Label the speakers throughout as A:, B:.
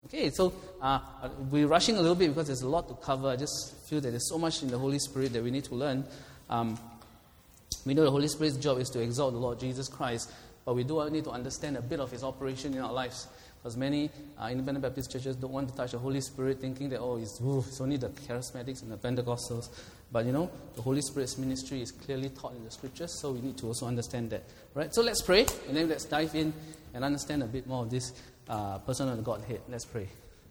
A: Okay, so we're rushing a little bit because there's a lot to cover. I just feel that there's so much in the Holy Spirit that we need to learn. We know the Holy Spirit's job is to exalt the Lord Jesus Christ, but we do need to understand a bit of His operation in our lives. Because many independent Baptist churches don't want to touch the Holy Spirit, thinking that, it's only the charismatics and the Pentecostals. But the Holy Spirit's ministry is clearly taught in the Scriptures, so we need to also understand that. Right? So let's pray, and then let's dive in and understand a bit more of this person of the Godhead. Let's pray.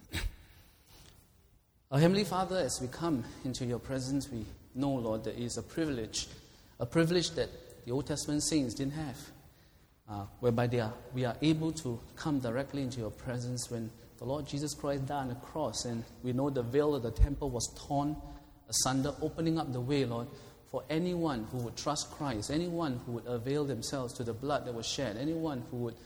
A: Our Heavenly Father, as we come into your presence, we know, Lord, that it is a privilege that the Old Testament saints didn't have. Whereby we are able to come directly into your presence when the Lord Jesus Christ died on the cross, and we know the veil of the temple was torn asunder, opening up the way, Lord, for anyone who would trust Christ, anyone who would avail themselves to the blood that was shed, anyone who would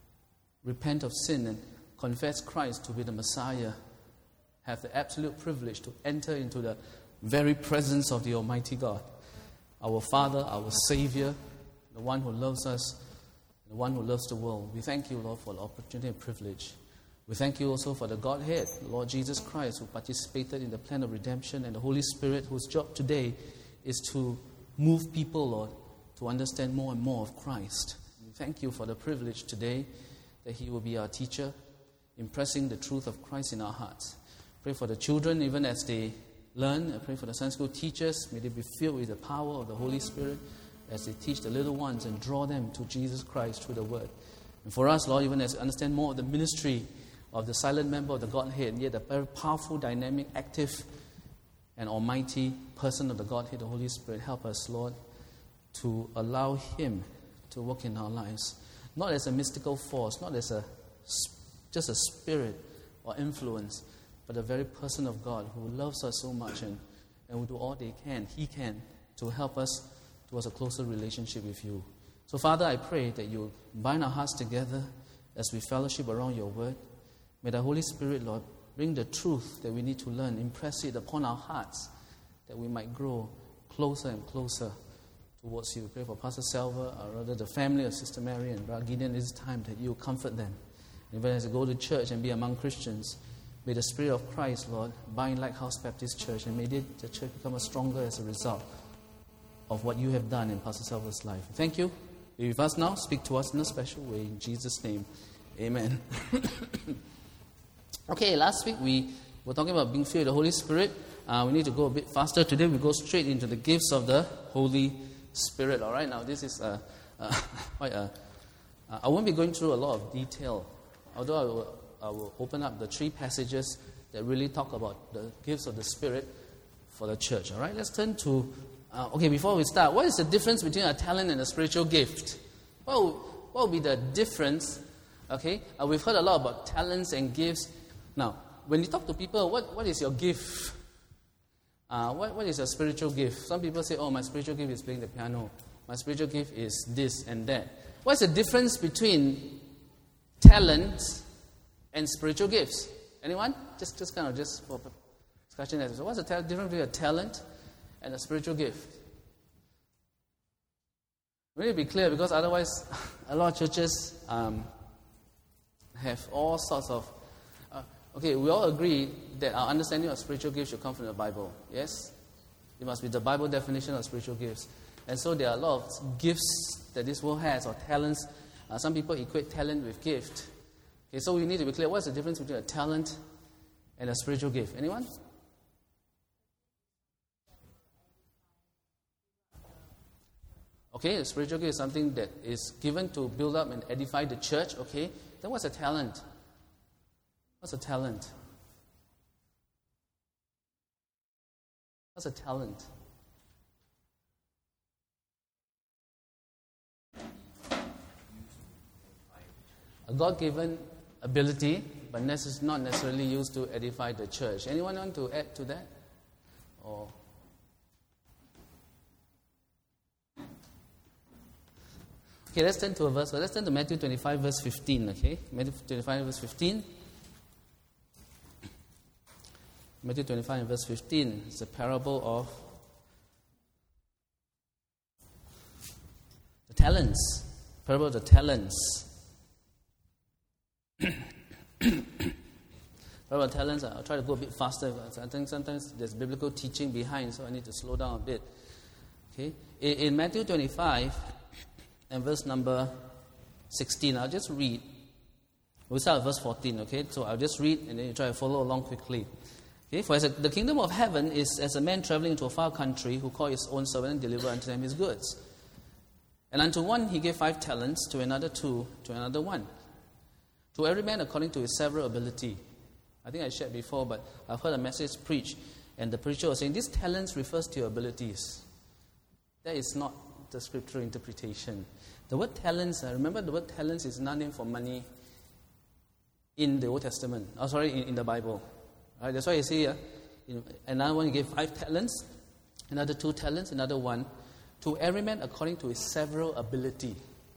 A: repent of sin and confess Christ to be the Messiah, have the absolute privilege to enter into the very presence of the Almighty God, our Father, our Savior, the one who loves us, the one who loves the world. We thank you, Lord, for the opportunity and privilege. We thank you also for the Godhead, Lord Jesus Christ, who participated in the plan of redemption, and the Holy Spirit, whose job today is to move people, Lord, to understand more and more of Christ. We thank you for the privilege today that He will be our teacher, impressing the truth of Christ in our hearts. Pray for the children, even as they learn. I pray for the Sunday school teachers. May they be filled with the power of the Holy Spirit as they teach the little ones and draw them to Jesus Christ through the Word. And for us, Lord, even as we understand more of the ministry of the silent member of the Godhead, yet the very powerful, dynamic, active, and almighty person of the Godhead, the Holy Spirit, help us, Lord, to allow Him to work in our lives. Not as a mystical force, not as just a spirit or influence, but a very person of God who loves us so much and will do all He can to help us towards a closer relationship with you. So, Father, I pray that you bind our hearts together as we fellowship around your word. May the Holy Spirit, Lord, bring the truth that we need to learn, impress it upon our hearts, that we might grow closer and closer towards you. Pray for Pastor Selva, or rather the family of Sister Mary and Brother Gideon. This time that you comfort them. Even as they go to church and be among Christians, may the Spirit of Christ, Lord, bind Lighthouse Baptist Church, and may the church become stronger as a result of what you have done in Pastor Selva's life. Thank you. Be with us now. Speak to us in a special way. In Jesus' name, amen. Okay, last week we were talking about being filled with the Holy Spirit. We need to go a bit faster. Today we go straight into the gifts of the Holy Spirit. All right, now this is quite a... I won't be going through a lot of detail, although I will open up the 3 passages that really talk about the gifts of the Spirit for the church. All right, let's turn to... before we start, what is the difference between a talent and a spiritual gift? What will be the difference? Okay, we've heard a lot about talents and gifts. Now, when you talk to people, what is your gift? What is your spiritual gift? Some people say, my spiritual gift is playing the piano. My spiritual gift is this and that. What's the difference between talents and spiritual gifts? Anyone? Just for discussion. So what's the difference between a talent and a spiritual gift? We need to be clear, because otherwise a lot of churches have all sorts of... we all agree that our understanding of spiritual gifts should come from the Bible. Yes? It must be the Bible definition of spiritual gifts. And so there are a lot of gifts that this world has, or talents. Some people equate talent with gift. Okay, so we need to be clear. What's the difference between a talent and a spiritual gift? Anyone? Okay, a spiritual gift is something that is given to build up and edify the church. Okay, then what's a talent? What's a talent? What's a talent? A God-given ability, but not necessarily used to edify the church. Anyone want to add to that? Or... Okay, let's turn to a verse. Let's turn to Matthew 25, verse 15, okay? Matthew 25, verse 15. Matthew 25, verse 15. It's a parable of the talents. Parable of the talents. About talents, I'll try to go a bit faster. I think sometimes there's biblical teaching behind, so I need to slow down a bit. Okay, in Matthew 25 and verse number 16, I'll just read. We'll start at verse 14, okay? So I'll just read and then you try to follow along quickly. Okay, for the kingdom of heaven is as a man traveling to a far country who called his own servant and delivered unto them his goods. And unto one he gave 5 talents, to another 2, to another 1. To every man according to his several ability. I think I shared before, but I've heard a message preached, and the preacher was saying, these talents refers to your abilities. That is not the scriptural interpretation. The word talents, remember the word talents is not named for money in the Old Testament. In the Bible. Right? That's why you see another one gave 5 talents, another 2 talents, another 1. To every man according to his several ability.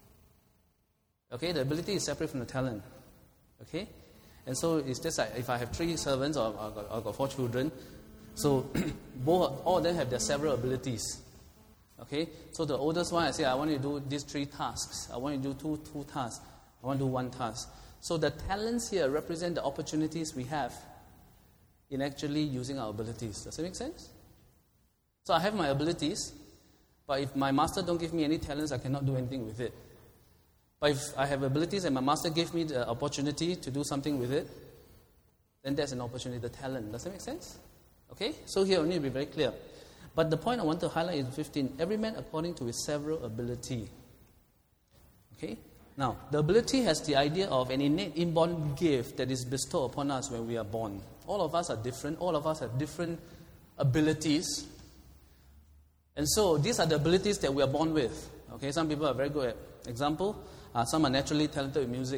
A: Okay, the ability is separate from the talent. Okay? And so it's just like if I have 3 servants or I've got 4 children, so all of them have their several abilities. Okay? So the oldest one, I say, I want you to do these 3 tasks. I want you to do two tasks. I want to do 1 task. So the talents here represent the opportunities we have in actually using our abilities. Does that make sense? So I have my abilities, but if my master don't give me any talents, I cannot do anything with it. But if I have abilities and my master gave me the opportunity to do something with it, then that's an opportunity, the talent. Does that make sense? Okay? So here I need to be very clear. But the point I want to highlight is 15. Every man according to his several ability. Okay? Now, the ability has the idea of an innate inborn gift that is bestowed upon us when we are born. All of us are different. All of us have different abilities. And so these are the abilities that we are born with. Okay? Some people are very good at example. Some are naturally talented with music.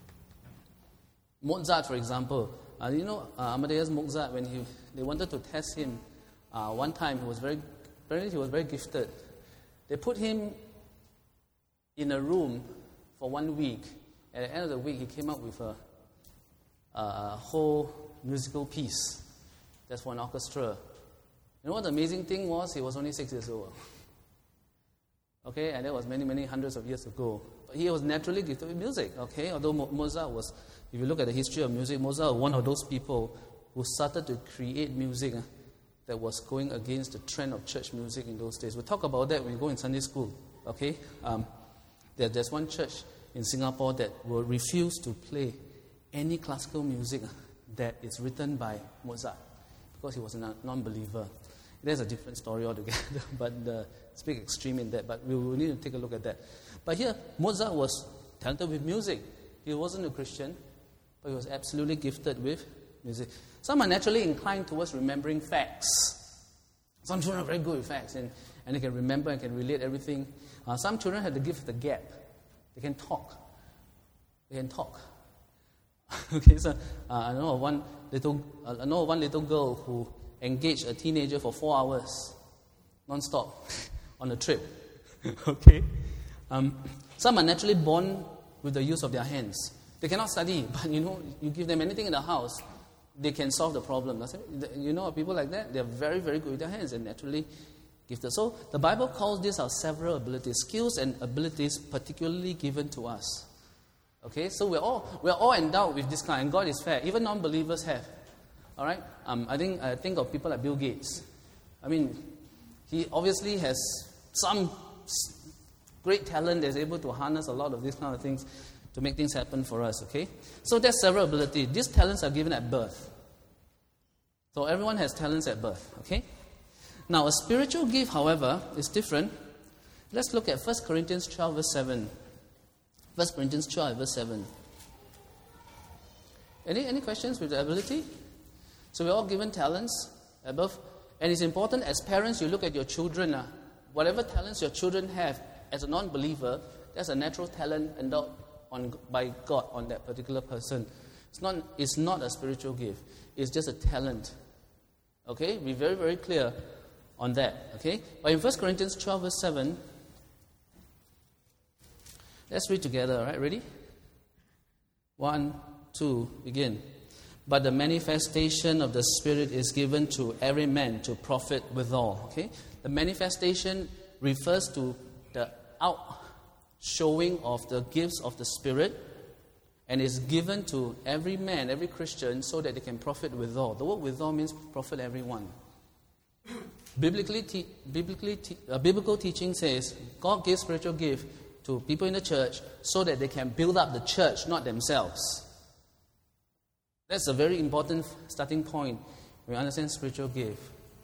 A: Mozart, for example. Amadeus Mozart, when they wanted to test him, one time he was very gifted. They put him in a room for 1 week. At the end of the week, he came up with a whole musical piece. That's for an orchestra. You know what the amazing thing was? He was only 6 years old. Okay, and that was many, many hundreds of years ago. But he was naturally gifted with music, okay? Although Mozart was, if you look at the history of music, Mozart was one of those people who started to create music that was going against the trend of church music in those days. We'll talk about that when we go in Sunday school, okay? There's one church in Singapore that will refuse to play any classical music that is written by Mozart because he was a non-believer. There's a different story altogether, but it's a big extreme in that. But we will need to take a look at that. But here, Mozart was talented with music. He wasn't a Christian, but he was absolutely gifted with music. Some are naturally inclined towards remembering facts. Some children are very good with facts, and they can remember and can relate everything. Some children have the gift of the gap. They can talk. Okay, so I know of one little girl who engaged a teenager for 4 hours, non-stop, on a trip. Okay? Some are naturally born with the use of their hands. They cannot study, but you give them anything in the house, they can solve the problem. People like that, they're very, very good with their hands and naturally gifted. So the Bible calls these our several abilities, skills and abilities particularly given to us. Okay, so we're all endowed with this kind, and God is fair. Even non-believers have. All right, I think of people like Bill Gates. I mean, he obviously has some great talent that's able to harness a lot of these kind of things to make things happen for us. Okay, so there's several abilities. These talents are given at birth. So everyone has talents at birth. Okay. Now a spiritual gift, however, is different. Let's look at 1 Corinthians 12, verse 7. 1 Corinthians 12, verse 7. Any questions with the ability? So we're all given talents above. And it's important as parents, you look at your children. Whatever talents your children have as a non-believer, that's a natural talent endowed by God on that particular person. It's not a spiritual gift. It's just a talent. Okay? Be very, very clear on that. Okay? But in 1 Corinthians 12, verse 7, let's read together. All right? Ready? 1, 2, begin. But the manifestation of the Spirit is given to every man to profit withal. Okay? The manifestation refers to the outshowing of the gifts of the Spirit. and is given to every man, every Christian, so that they can profit withal. The word withal means profit everyone. Biblical teaching says God gives spiritual gift to people in the church so that they can build up the church, not themselves. That's a very important starting point when we understand spiritual gift.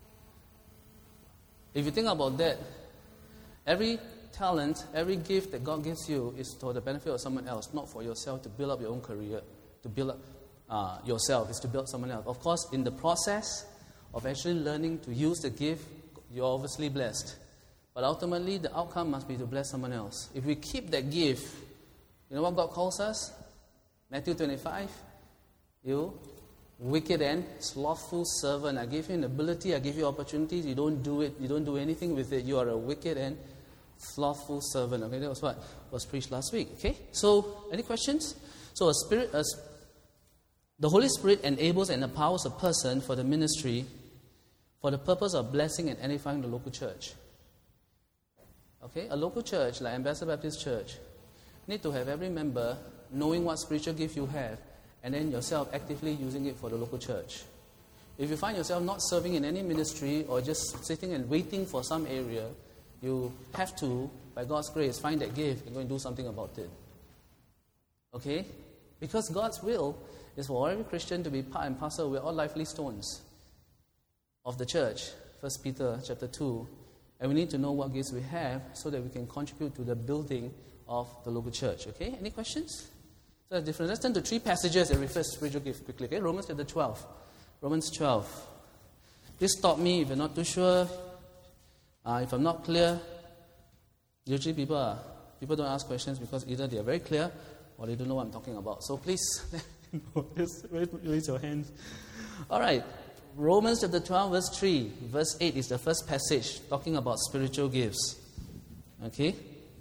A: If you think about that, every talent, every gift that God gives you is for the benefit of someone else, not for yourself to build up your own career, to build up yourself, is to build someone else. Of course, in the process of actually learning to use the gift, you're obviously blessed. But ultimately, the outcome must be to bless someone else. If we keep that gift, you know what God calls us? Matthew 25, you wicked and slothful servant. I gave you an ability, I gave you opportunities, you don't do it, you don't do anything with it. You are a wicked and slothful servant. Okay, that was what was preached last week. Okay, so any questions? So the Holy Spirit enables and empowers a person for the ministry for the purpose of blessing and edifying the local church. Okay, a local church like Ambassador Baptist Church need to have every member knowing what spiritual gift you have, and then yourself actively using it for the local church. If you find yourself not serving in any ministry or just sitting and waiting for some area, you have to, by God's grace, find that gift and go and do something about it. Okay? Because God's will is for every Christian to be part and parcel. We're all lively stones of the church. 1 Peter chapter 2. And we need to know what gifts we have so that we can contribute to the building of the local church. Okay? Any questions? So that's different. Let's turn to 3 passages that refer to spiritual gifts quickly. Okay? Romans chapter 12. Romans 12. Please stop me if you're not too sure. If I'm not clear, usually people don't ask questions because either they are very clear or they don't know what I'm talking about. So please, just raise your hands. All right. Romans chapter 12, verse 3. Verse 8 is the first passage talking about spiritual gifts. Okay?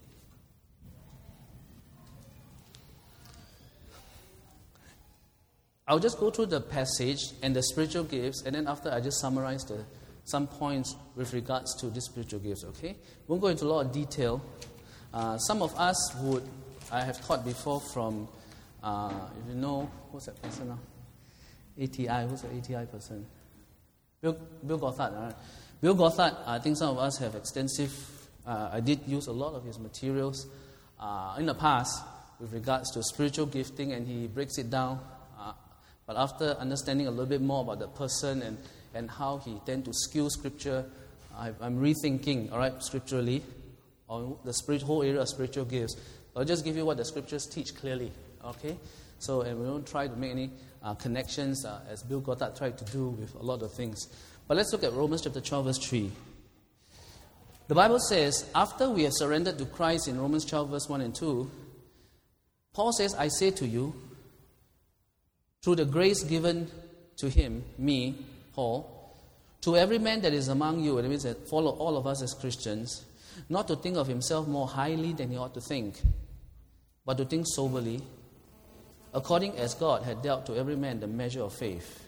A: I'll just go through the passage and the spiritual gifts, and then after I just summarize some points with regards to these spiritual gifts, okay? Won't go into a lot of detail. Some of us I have taught before from, if you know, what's that person now? ATI, who's the ATI person? Bill Gothard, right? Bill Gothard, I think some of us have extensive, I did use a lot of his materials in the past with regards to spiritual gifting, and he breaks it down. But after understanding a little bit more about the person and how he tend to skew Scripture, I'm rethinking, all right, scripturally, on the whole area of spiritual gifts. I'll just give you what the Scriptures teach clearly, okay? So, and we don't try to make any connections as Bill Gothard tried to do with a lot of things. But let's look at Romans chapter 12, verse 3. The Bible says, after we have surrendered to Christ in Romans 12, verse 1 and 2, Paul says, I say to you, through the grace given to him, me, Paul, to every man that is among you, and it means that follow all of us as Christians, not to think of himself more highly than he ought to think, but to think soberly, according as God had dealt to every man the measure of faith.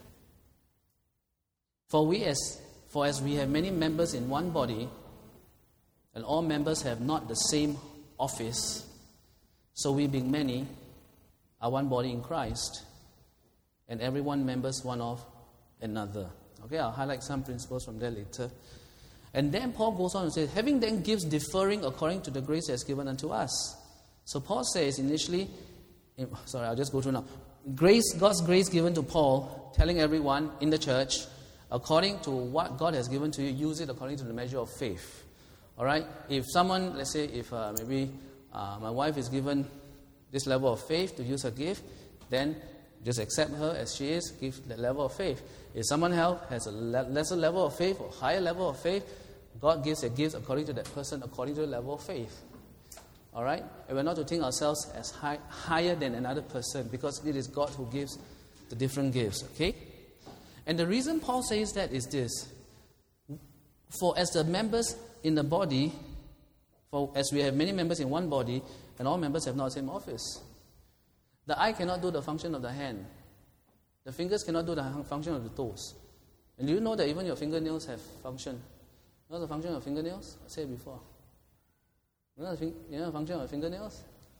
A: For as we have many members in one body, and all members have not the same office, so we being many are one body in Christ, and everyone members one of another. Okay, I'll highlight some principles from there later. And then Paul goes on and says, having then gifts differing according to the grace that is given unto us. So Paul says initially, I'll just go through now. God's grace given to Paul, telling everyone in the church, according to what God has given to you, use it according to the measure of faith. All right? If someone, let's say, if maybe my wife is given this level of faith to use her gift, then just accept her as she is, give that level of faith. If someone else has a lesser level of faith or higher level of faith, God gives a gift according to that person, according to the level of faith. All right? And we're not to think ourselves as higher than another person, because it is God who gives the different gifts. Okay? And the reason Paul says that is this. For as the members in the body, for as we have many members in one body, and all members have not the same office. The eye cannot do the function of the hand. The fingers cannot do the function of the toes. And do you know that even your fingernails have function? You know the function of fingernails? I said it before. You know the function of fingernails?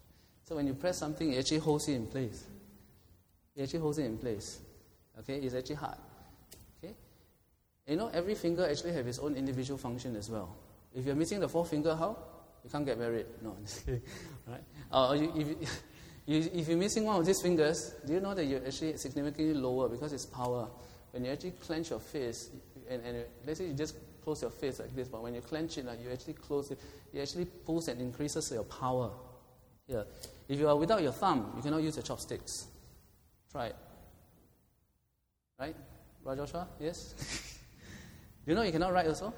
A: So when you press something, it actually holds it in place. It actually holds it in place. Okay, it's actually hard. Okay, every finger actually has its own individual function as well. If you're missing the fourth finger, how? You can't get married. No, I'm just kidding. Right? If you're missing one of these fingers, do you know that you're actually significantly lower because it's power? When you actually clench your fist, and let's say you just close your fist like this, but when you clench it, you actually close it, it actually pulls and increases your power. Yeah. If you are without your thumb, you cannot use your chopsticks. Try it. Right? Rajoshua? Yes? You know you cannot write also?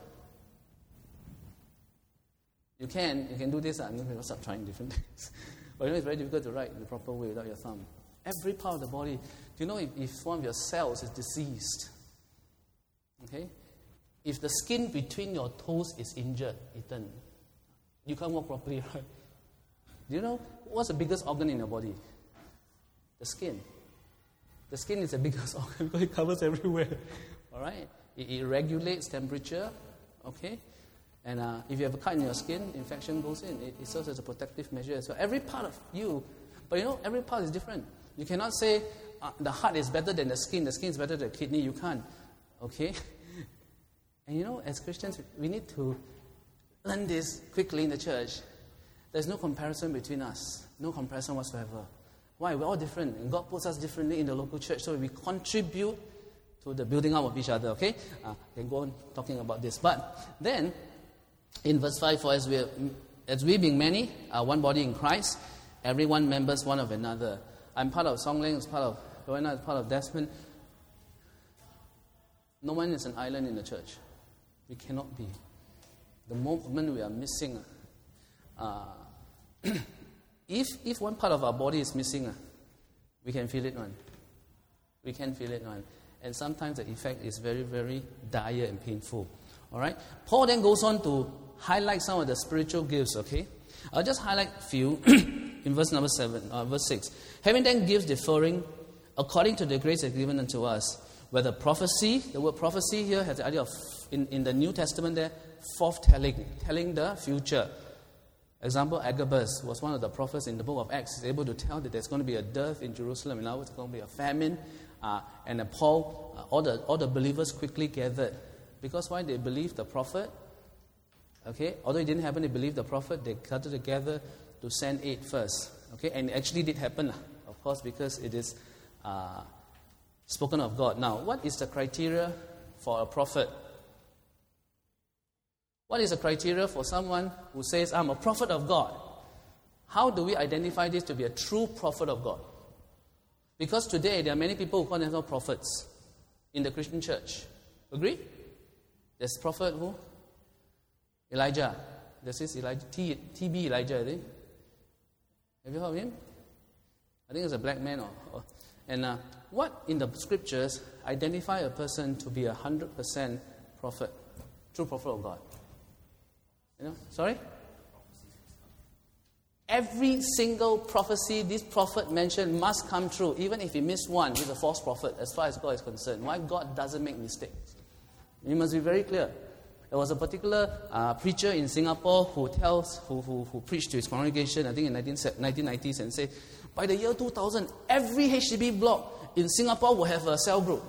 A: You can do this. I'm going to start trying different things. But it's very difficult to write in the proper way without your thumb. Every part of the body. Do you know if one of your cells is diseased? Okay? If the skin between your toes is injured, eaten, you can't walk properly, right? Do you know what's the biggest organ in your body? The skin. The skin is the biggest organ because it covers everywhere. All right? It regulates temperature. Okay? And if you have a cut in your skin, infection goes in. It serves as a protective measure as well. Every part of you, but every part is different. You cannot say the heart is better than the skin is better than the kidney. You can't. Okay? And as Christians, we need to learn this quickly in the church. There's no comparison between us. No comparison whatsoever. Why? We're all different. And God puts us differently in the local church so we contribute to the building up of each other. Okay? Can go on talking about this. But then, in verse 5, for as we being many are one body in Christ, everyone members one of another. I'm part of Songling, it's part of Joanna, it's part of Desmond. No one is an island in the church. We cannot be. The moment we are missing, if one part of our body is missing, we can feel it, man. We can feel it, man. And sometimes the effect is very, very dire and painful. All right. Paul then goes on to highlight some of the spiritual gifts. Okay, I'll just highlight a few in verse 6. Having then gifts differing according to the grace that's given unto us, whether prophecy. The word prophecy here has the idea of in the New Testament there, telling the future. Example, Agabus was one of the prophets in the book of Acts. He's able to tell that there's going to be a dearth in Jerusalem. In other words, there's going to be a famine. And Paul, all the believers quickly gathered. Because why? They believed the prophet. Okay? Although it didn't happen, they believed the prophet. They gathered together to send aid first. Okay? And it actually did happen, of course, because it is spoken of God. Now, what is the criteria for a prophet? What is the criteria for someone who says, I'm a prophet of God? How do we identify this to be a true prophet of God? Because today there are many people who call themselves prophets in the Christian church. Agree? There's prophet who? Elijah. There's this Elijah, TB Elijah, I think. Have you heard of him? I think it's a black man. And what in the scriptures identify a person to be 100% prophet, true prophet of God? Sorry? Every single prophecy this prophet mentioned must come true. Even if he missed one, he's a false prophet as far as God is concerned. Why? God doesn't make mistakes. You must be very clear. There was a particular preacher in Singapore who preached to his congregation, I think in 1990s, and said, by the year 2000, every HDB block in Singapore will have a cell group.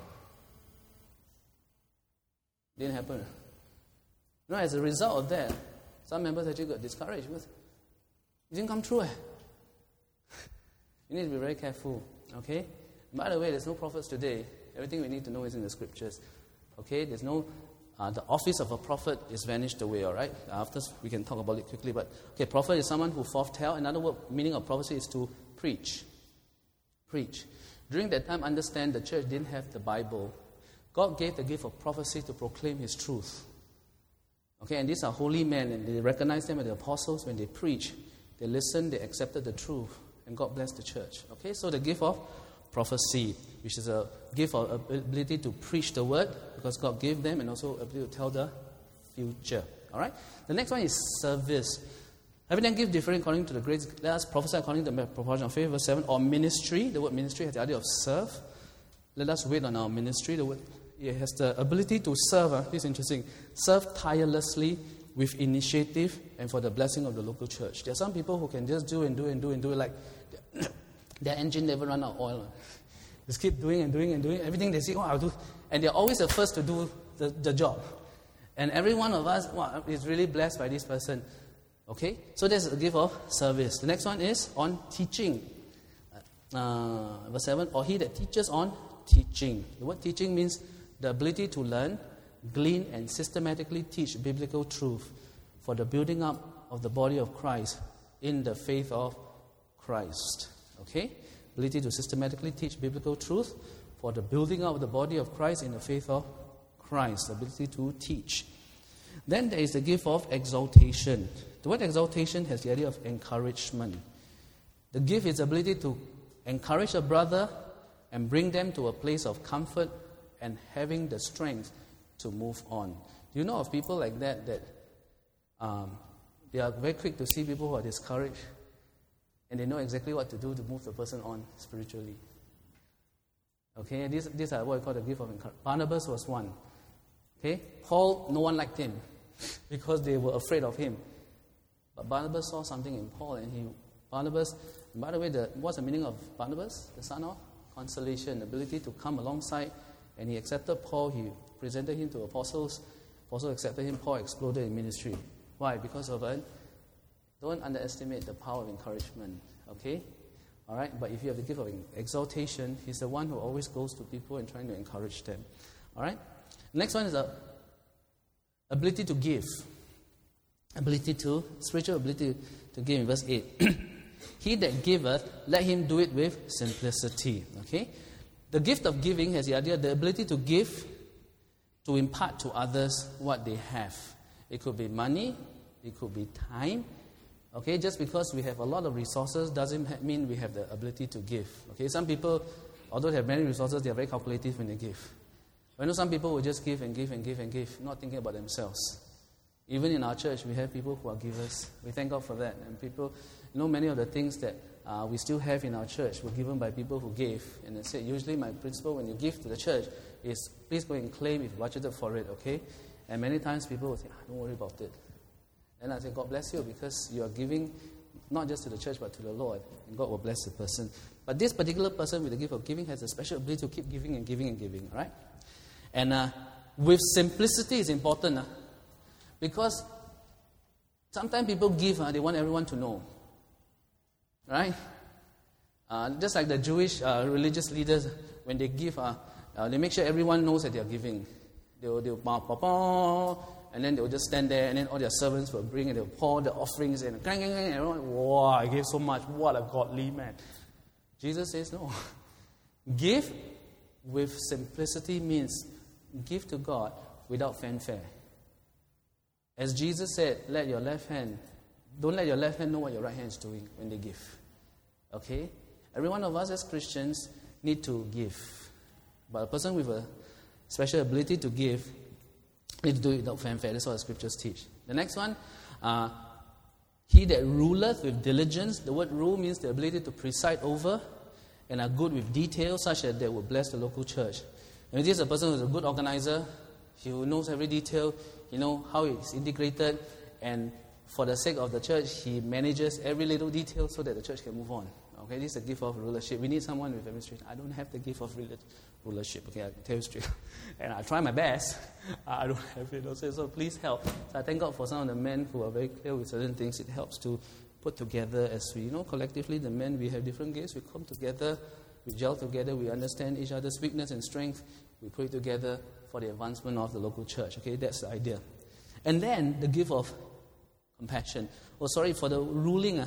A: Didn't happen. As a result of that, some members actually got discouraged. It didn't come true. You need to be very careful. Okay? By the way, there's no prophets today. Everything we need to know is in the scriptures. Okay? There's no... the office of a prophet is vanished away, all right? After we can talk about it quickly. But, okay, prophet is someone who foretell. Another word, meaning of prophecy is to preach. Preach. During that time, understand the church didn't have the Bible. God gave the gift of prophecy to proclaim His truth. Okay, and these are holy men, and they recognize them as the apostles. When they preach, they listened, they accepted the truth, and God blessed the church. Okay, so the gift of prophecy, which is a gift of ability to preach the word, because God gave them, and also ability to tell the future. All right? The next one is service. Having then give different according to the grace, let us prophesy according to the proportion of faith, verse 7, or ministry. The word ministry has the idea of serve. Let us wait on our ministry. The word, it has the ability to serve. This is interesting. Serve tirelessly with initiative and for the blessing of the local church. There are some people who can just do and do and do and do, like their engine never run out of oil. Just keep doing and doing and doing. Everything they say, I'll do. And they're always the first to do the job. And every one of us is really blessed by this person. Okay? So there's a gift of service. The next one is on teaching. Verse 7, or he that teaches on teaching. The word teaching means the ability to learn, glean, and systematically teach biblical truth for the building up of the body of Christ in the faith of Christ. Okay? Ability to systematically teach biblical truth for the building up of the body of Christ in the faith of Christ. Ability to teach. Then there is the gift of exaltation. The word exaltation has the idea of encouragement. The gift is the ability to encourage a brother and bring them to a place of comfort and having the strength to move on. Do you know of people like that they are very quick to see people who are discouraged and they know exactly what to do to move the person on spiritually? Okay, these are what I call the gift of encouragement. Barnabas was one. Okay, Paul, no one liked him because they were afraid of him. But Barnabas saw something in Paul, and Barnabas, and by the way, what's the meaning of Barnabas? The son of consolation, the ability to come alongside. And he accepted Paul, he presented him to apostles. Apostles accepted him, Paul exploded in ministry. Why? Because of it. Don't underestimate the power of encouragement. Okay? Alright? But if you have the gift of exaltation, he's the one who always goes to people and trying to encourage them. Alright? Next one is the ability to give. Spiritual ability to give in verse 8. He that giveth, let him do it with simplicity. Okay? The gift of giving has the idea, the ability to give, to impart to others what they have. It could be money, it could be time. Okay, just because we have a lot of resources doesn't mean we have the ability to give. Okay, some people, although they have many resources, they are very calculative when they give. I know some people will just give and give and give and give, not thinking about themselves. Even in our church, we have people who are givers. We thank God for that. And people, many of the things that we still have in our church were given by people who gave. And I said, usually my principle when you give to the church is, please go and claim if you budgeted for it, okay? And many times people will say, don't worry about it. And I say, God bless you, because you are giving not just to the church but to the Lord. And God will bless the person. But this particular person with the gift of giving has a special ability to keep giving and giving and giving, all right? And with simplicity is important, because sometimes people give, they want everyone to know. Right? Just like the Jewish religious leaders, when they give, they make sure everyone knows that they are giving. They'll and then they'll just stand there, and then all their servants will bring and they'll pour the offerings in. And everyone, wow, I gave so much. What a godly man. Jesus says no. Give with simplicity means give to God without fanfare. As Jesus said, don't let your left hand know what your right hand is doing when they give. Okay? Every one of us as Christians need to give. But a person with a special ability to give need to do it without fanfare. That's what the scriptures teach. The next one, he that ruleth with diligence. The word rule means the ability to preside over and are good with details such that they will bless the local church. And this is a person who is a good organizer. He knows every detail. He knows how it's integrated. And for the sake of the church, he manages every little detail so that the church can move on. Okay, this is the gift of rulership. We need someone with administration. I don't have the gift of rulership. Okay, I can tell you straight. And I try my best. I don't have it. So please help. So I thank God for some of the men who are very clear with certain things. It helps to put together as we, collectively, the men, we have different gifts. We come together, we gel together, we understand each other's weakness and strength. We put it together for the advancement of the local church. Okay, that's the idea. And then the gift of compassion. For the ruling.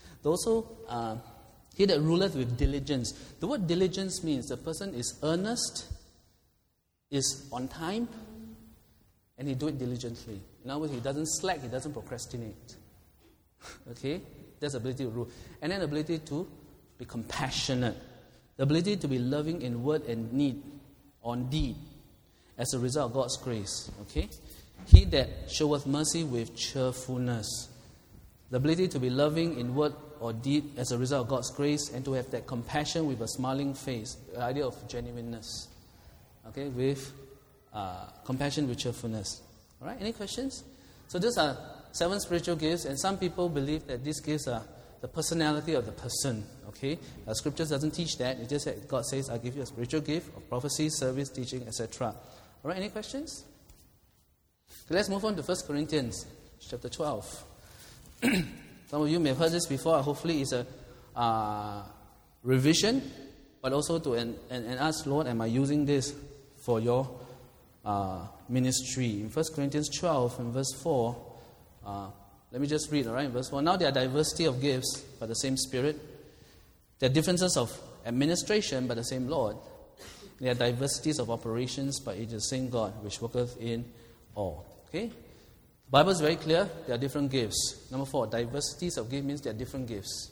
A: He that ruleth with diligence. The word diligence means the person is earnest, is on time, and he do it diligently. In other words, he doesn't slack, he doesn't procrastinate. Okay? That's the ability to rule. And then the ability to be compassionate. The ability to be loving in word and deed as a result of God's grace. Okay? He that showeth mercy with cheerfulness. The ability to be loving in word or deed as a result of God's grace, and to have that compassion with a smiling face. The idea of genuineness. Okay? With compassion with cheerfulness. Alright? Any questions? So these are 7 spiritual gifts, and some people believe that these gifts are the personality of the person. Okay, Scriptures doesn't teach that. It just said, God says, "I'll give you a spiritual gift of prophecy, service, teaching, etc." All right, any questions? Okay, let's move on to 1 Corinthians chapter 12. Some of you may have heard this before. Hopefully, it's a revision, but also to and ask, Lord, am I using this for your ministry? In 1 Corinthians 12 and verse 4, let me just read, all right, verse 4. Now there are diversity of gifts, but the same Spirit. There are differences of administration, but the same Lord. There are diversities of operations, but it is the same God, which worketh in all. Okay? The Bible is very clear. There are different gifts. Number 4, diversities of gifts means there are different gifts.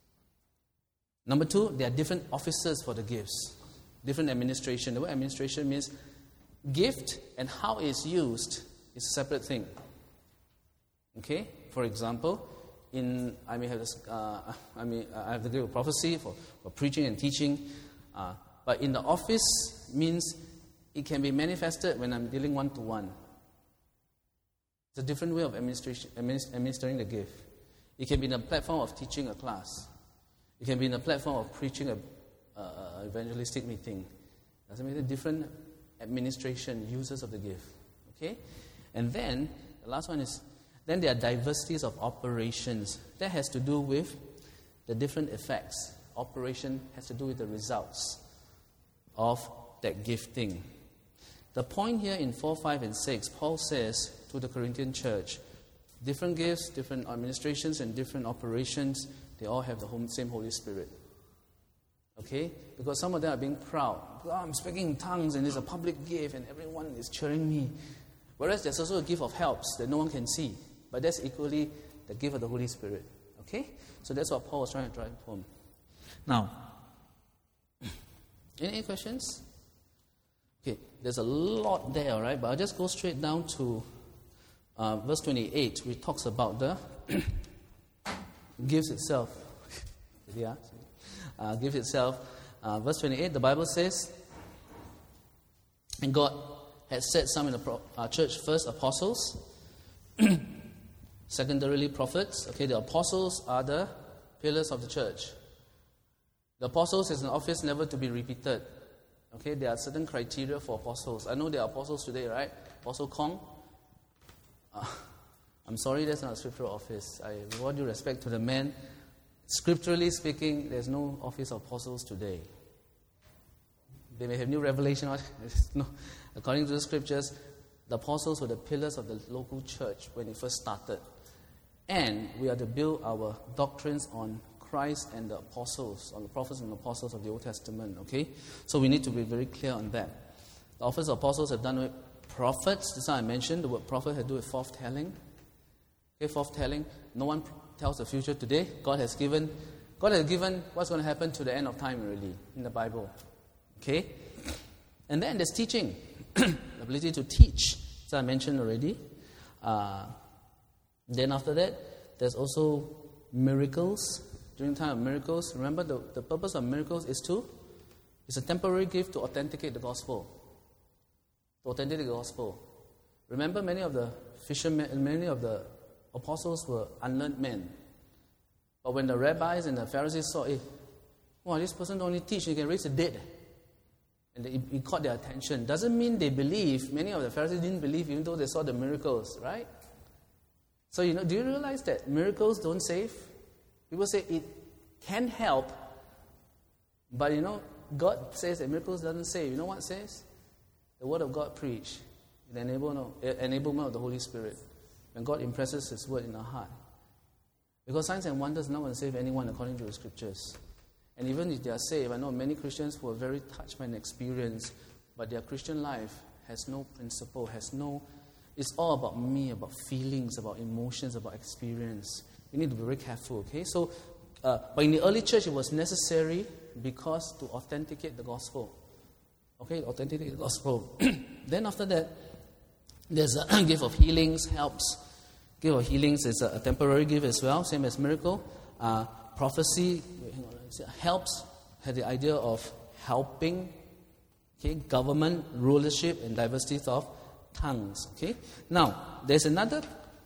A: Number 2, there are different officers for the gifts. Different administration. The word administration means gift and how it's used is a separate thing. Okay? For example, I may have this, I have the gift of prophecy for preaching and teaching, but in the office means it can be manifested when I'm dealing one-to-one. It's a different way of administering the gift. It can be in a platform of teaching a class. It can be in a platform of preaching a evangelistic meeting. Doesn't make a different administration, users of the gift. Okay? And then, the last one is, then there are diversities of operations. That has to do with the different effects. Operation has to do with the results of that gifting. The point here in 4, 5, and 6, Paul says to the Corinthian church, different gifts, different administrations, and different operations, they all have the same Holy Spirit. Okay? Because some of them are being proud. Oh, I'm speaking in tongues, and it's a public gift, and everyone is cheering me. Whereas there's also a gift of helps that no one can see. But that's equally the gift of the Holy Spirit. Okay? So that's what Paul was trying to drive home. Now, any questions? Okay, there's a lot there, all right? But I'll just go straight down to verse 28, which talks about the gifts itself. Yeah, gifts itself. Verse 28, the Bible says, and God had set some in the church first apostles, secondarily prophets. Okay, the apostles are the pillars of the church. The apostles is an office never to be repeated. Okay, there are certain criteria for apostles. I know there are apostles today, right? Apostle Kong. I'm sorry, that's not a scriptural office. With all due respect to the man, scripturally speaking, there's no office of apostles today. They may have new revelation. No. According to the scriptures, the apostles were the pillars of the local church when it first started. And we are to build our doctrines on Christ and the apostles, on the prophets and apostles of the Old Testament, okay? So we need to be very clear on that. The office of apostles have done with prophets. This is how I mentioned. The word prophet had to do with foretelling. Okay, foretelling. No one tells the future today. God has given what's going to happen to the end of time, really, in the Bible. Okay? And then there's teaching. The ability to teach, as I mentioned already. Then after that, there's also miracles. During the time of miracles, remember the purpose of miracles is it's a temporary gift to authenticate the gospel. To authenticate the gospel. Remember, many of the fishermen, many of the apostles were unlearned men. But when the rabbis and the Pharisees saw, this person don't only teach, he can raise the dead. And he caught their attention. Doesn't mean they believe. Many of the Pharisees didn't believe even though they saw the miracles, right? So, do you realize that miracles don't save? People say it can help, but God says that miracles doesn't save. You know what it says? The word of God preached, the enablement of the Holy Spirit. When God impresses His word in our heart. Because signs and wonders are not going to save anyone according to the scriptures. And even if they are saved, I know many Christians who are very touched by an experience, but their Christian life has no principle, it's all about me, about feelings, about emotions, about experience. We need to be very careful, okay? So, but in the early church, it was necessary because to authenticate the gospel. Okay, authenticate the gospel. Then after that, there's a gift of healings, helps. Gift of healings is a temporary gift as well, same as miracle. Prophecy, helps, had the idea of helping. Okay, government, rulership, and diversity of tongues. Okay, now there's another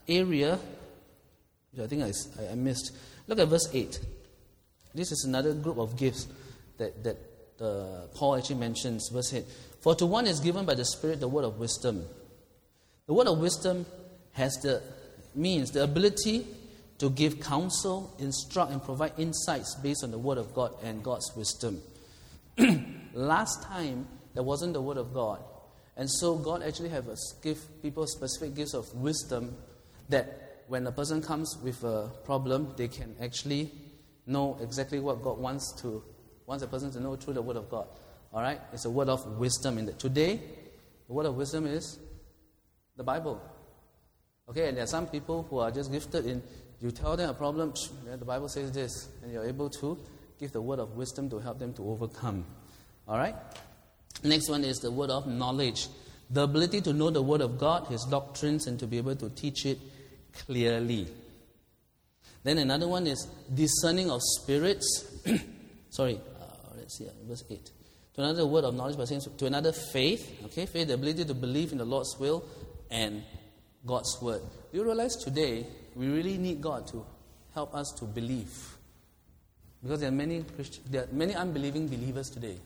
A: area, which I think I missed. Look at verse 8. This is another group of gifts that Paul actually mentions. Verse 8. For to one is given by the Spirit the word of wisdom. The word of wisdom has the ability to give counsel, instruct, and provide insights based on the word of God and God's wisdom. Last time, there wasn't the word of God. And so God actually give people specific gifts of wisdom that when a person comes with a problem, they can actually know exactly what God wants a person to know through the word of God. All right? It's a word of wisdom in that. Today, the word of wisdom is the Bible. Okay, and there are some people who are just gifted in, you tell them a problem, the Bible says this, and you're able to give the word of wisdom to help them to overcome. All right? Next one is the word of knowledge. The ability to know the word of God, His doctrines, and to be able to teach it clearly. Then another one is discerning of spirits. Let's see, verse 8. To another word of knowledge, by saying to another faith. Okay, faith, the ability to believe in the Lord's will and God's word. Do you realize today we really need God to help us to believe? Because there are many unbelieving believers today.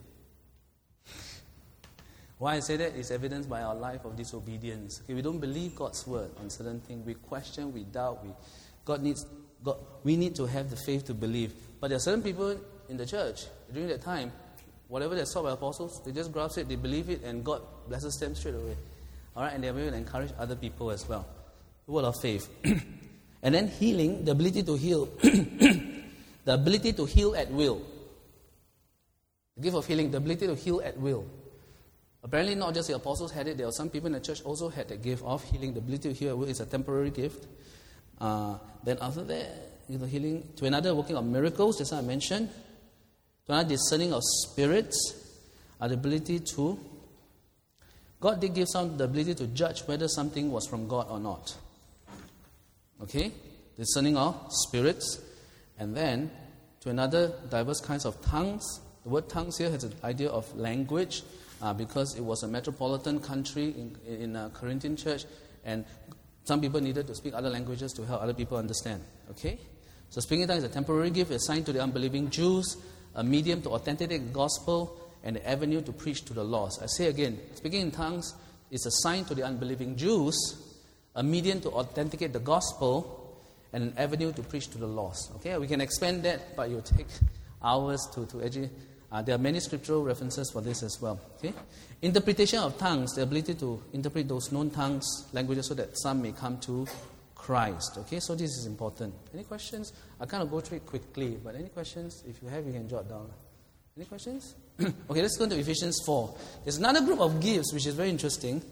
A: Why I say that is evidenced by our life of disobedience. Okay, we don't believe God's word on certain things. We question, we doubt. We need to have the faith to believe. But there are certain people in the church during that time, whatever they saw by apostles, they just grasp it, they believe it, and God blesses them straight away. All right, and they're able to encourage other people as well. The word of faith. And then healing, the ability to heal. The ability to heal at will. The gift of healing, the ability to heal at will. Apparently not just the apostles had it, there were some people in the church also had the gift of healing. The ability to heal at will is a temporary gift. Then after that, healing, to another working of miracles, that's what I mentioned. To another discerning of spirits, the ability to, God did give some the ability to judge whether something was from God or not. Okay? Discerning of spirits. And then, to another diverse kinds of tongues. The word tongues here has an idea of language, because it was a metropolitan country in a Corinthian church, and some people needed to speak other languages to help other people understand. Okay? So speaking in tongues is a temporary gift assigned to the unbelieving Jews, a medium to authenticate the gospel, and an avenue to preach to the lost. I say again, speaking in tongues is assigned to the unbelieving Jews, a medium to authenticate the gospel, and an avenue to preach to the lost. Okay, we can expand that, but it will take hours to actually. There are many scriptural references for this as well. Okay, interpretation of tongues, the ability to interpret those known tongues, languages, so that some may come to Christ. Okay, so this is important. Any questions? I kind of go through it quickly, but any questions? If you have, you can jot down. Any questions? Okay, let's go to Ephesians 4. There's another group of gifts which is very interesting.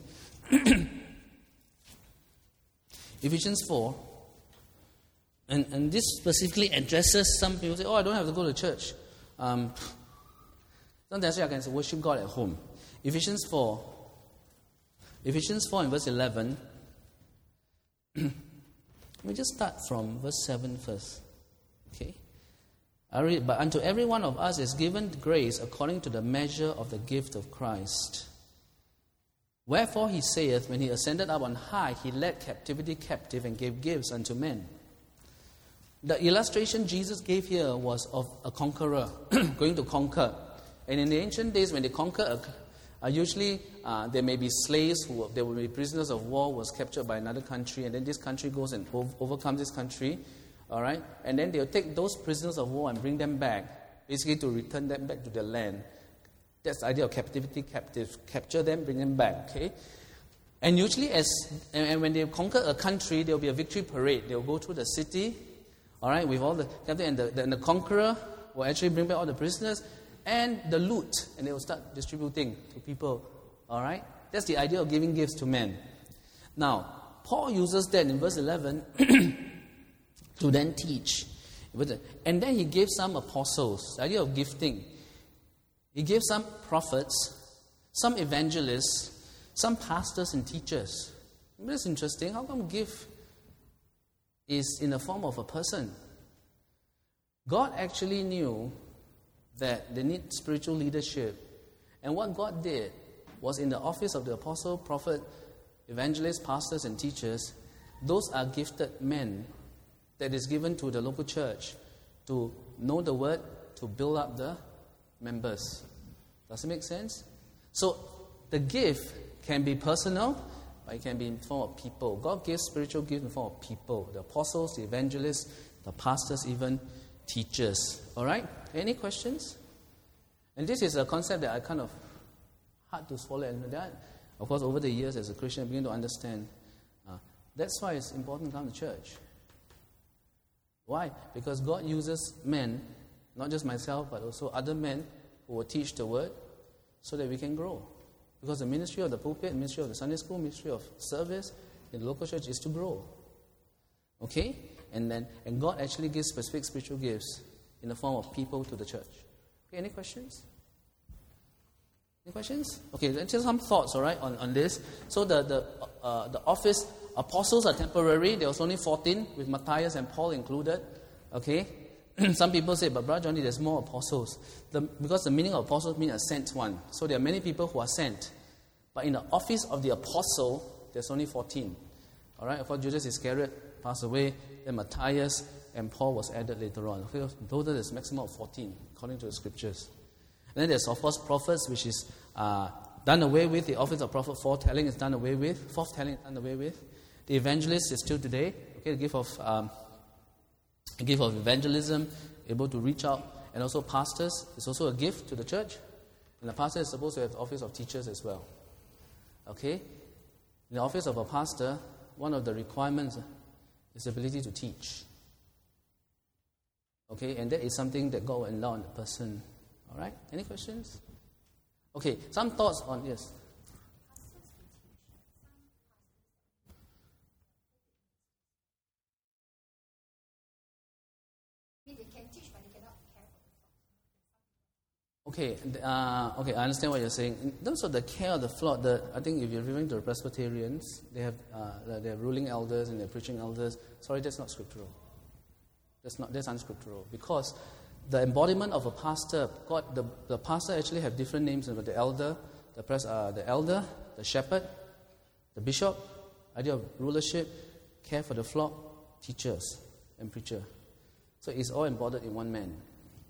A: Ephesians 4. And this specifically addresses some people say, I don't have to go to church. Sometimes I can worship God at home. Ephesians 4 in verse 11. Let me just start from verse 7 first. Okay. I read, but unto every one of us is given grace according to the measure of the gift of Christ. Wherefore he saith, when he ascended up on high, he led captivity captive and gave gifts unto men. The illustration Jesus gave here was of a conqueror going to conquer. And in the ancient days, when they conquer, usually there may be slaves, there will be prisoners of war, was captured by another country, and then this country goes and overcomes this country. All right? And then they'll take those prisoners of war and bring them back, basically to return them back to their land. That's the idea of captivity, captive. Capture them, bring them back, okay? And usually and when they conquer a country, there will be a victory parade. They'll go through the city, all right, with all the captive, and the conqueror will actually bring back all the prisoners and the loot, and they will start distributing to people, all right? That's the idea of giving gifts to men. Now, Paul uses that in verse 11 to then teach. And then he gave some apostles, the idea of gifting. He gave some prophets, some evangelists, some pastors and teachers. That's interesting. How come gift is in the form of a person? God actually knew that they need spiritual leadership. And what God did was in the office of the apostle, prophet, evangelists, pastors, and teachers, Those are gifted men that is given to the local church to know the word, to build up the members. Does it make sense? So the gift can be personal, but it can be in form of people. God gives spiritual gifts in form of people. The apostles, the evangelists, the pastors, even teachers. All right? Any questions? And this is a concept that I kind of hard to swallow. And that, of course, over the years as a Christian, I begin to understand. That's why it's important to come to church. Why? Because God uses men, not just myself, but also other men who will teach the word so that we can grow. Because the ministry of the pulpit, ministry of the Sunday school, ministry of service in the local church is to grow. Okay? And God actually gives specific spiritual gifts in the form of people to the church. Okay, any questions? Any questions? Okay, just some thoughts, all right, on this. So the office apostles are temporary. There was only 14 with Matthias and Paul included. Okay? Some people say, but Brother Johnny, there's more apostles. Because the meaning of apostles means a sent one. So there are many people who are sent. But in the office of the apostle, there's only 14. All right? Of course, Judas Iscariot passed away. Then Matthias and Paul was added later on. Okay? Total there's maximum of 14, according to the scriptures. And then there's, of course, prophets, which is done away with. The office of prophet, foretelling is done away with. Forthtelling is done away with. The evangelist is still today. Okay, the gift of evangelism, able to reach out, and also pastors is also a gift to the church. And the pastor is supposed to have the office of teachers as well. Okay? In the office of a pastor, one of the requirements is the ability to teach. Okay, and that is something that God will endow on the person. All right? Any questions? Okay, some thoughts on yes. Okay, I understand what you're saying. In terms of the care of the flock, I think if you're referring to the Presbyterians, they have ruling elders and they're preaching elders. Sorry, that's not scriptural. That's unscriptural. Because the embodiment of a pastor, the pastor actually have different names. The elder, the shepherd, the bishop, idea of rulership, care for the flock, teachers, and preacher. So it's all embodied in one man.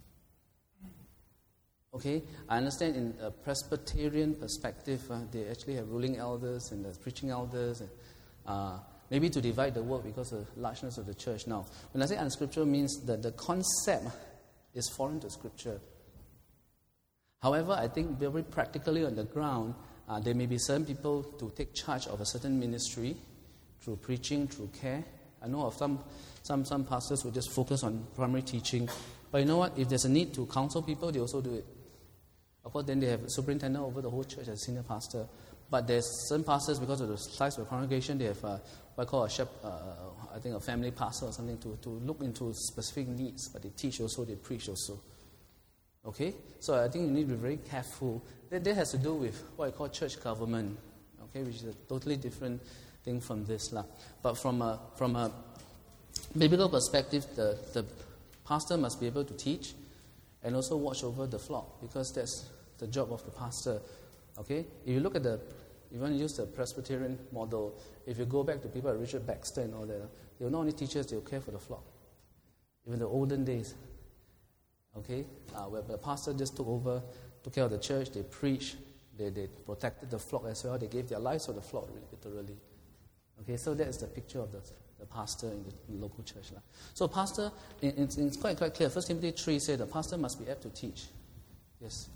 A: Okay, I understand in a Presbyterian perspective, they actually have ruling elders and there's preaching elders, and maybe to divide the work because of the largeness of the church. Now, when I say unscriptural, means that the concept is foreign to Scripture. However, I think very practically on the ground, there may be certain people to take charge of a certain ministry through preaching, through care. I know of some pastors who just focus on primary teaching, but you know what? If there's a need to counsel people, they also do it. Of course, then they have a superintendent over the whole church as a senior pastor. But there's some pastors, because of the size of the congregation, they have what I call a family pastor or something to look into specific needs. But they teach also, they preach also. Okay? So I think you need to be very careful. That has to do with what I call church government, okay, which is a totally different thing from this. But from a biblical perspective, the pastor must be able to teach and also watch over the flock, because that's the job of the pastor. Okay? If you look at you want to use the Presbyterian model, if you go back to people like Richard Baxter and all that, they were not only teachers, they will care for the flock. Even the olden days. Okay? Where the pastor just took care of the church, they preached, they protected the flock as well, they gave their lives for the flock, literally. Okay, so that is the picture of the pastor in the local church. So pastor, it's quite clear. 1 Timothy 3 says the pastor must be apt to teach. Yes.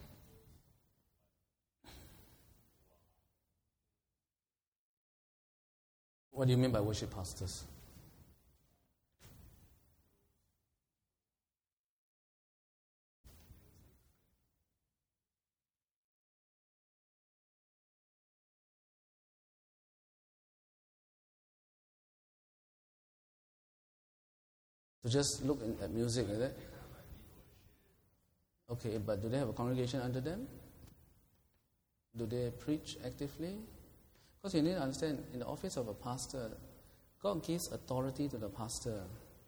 A: What do you mean by worship pastors? To just look at music, is it? Okay, but do they have a congregation under them? Do they preach actively? Because you need to understand, in the office of a pastor, God gives authority to the pastor.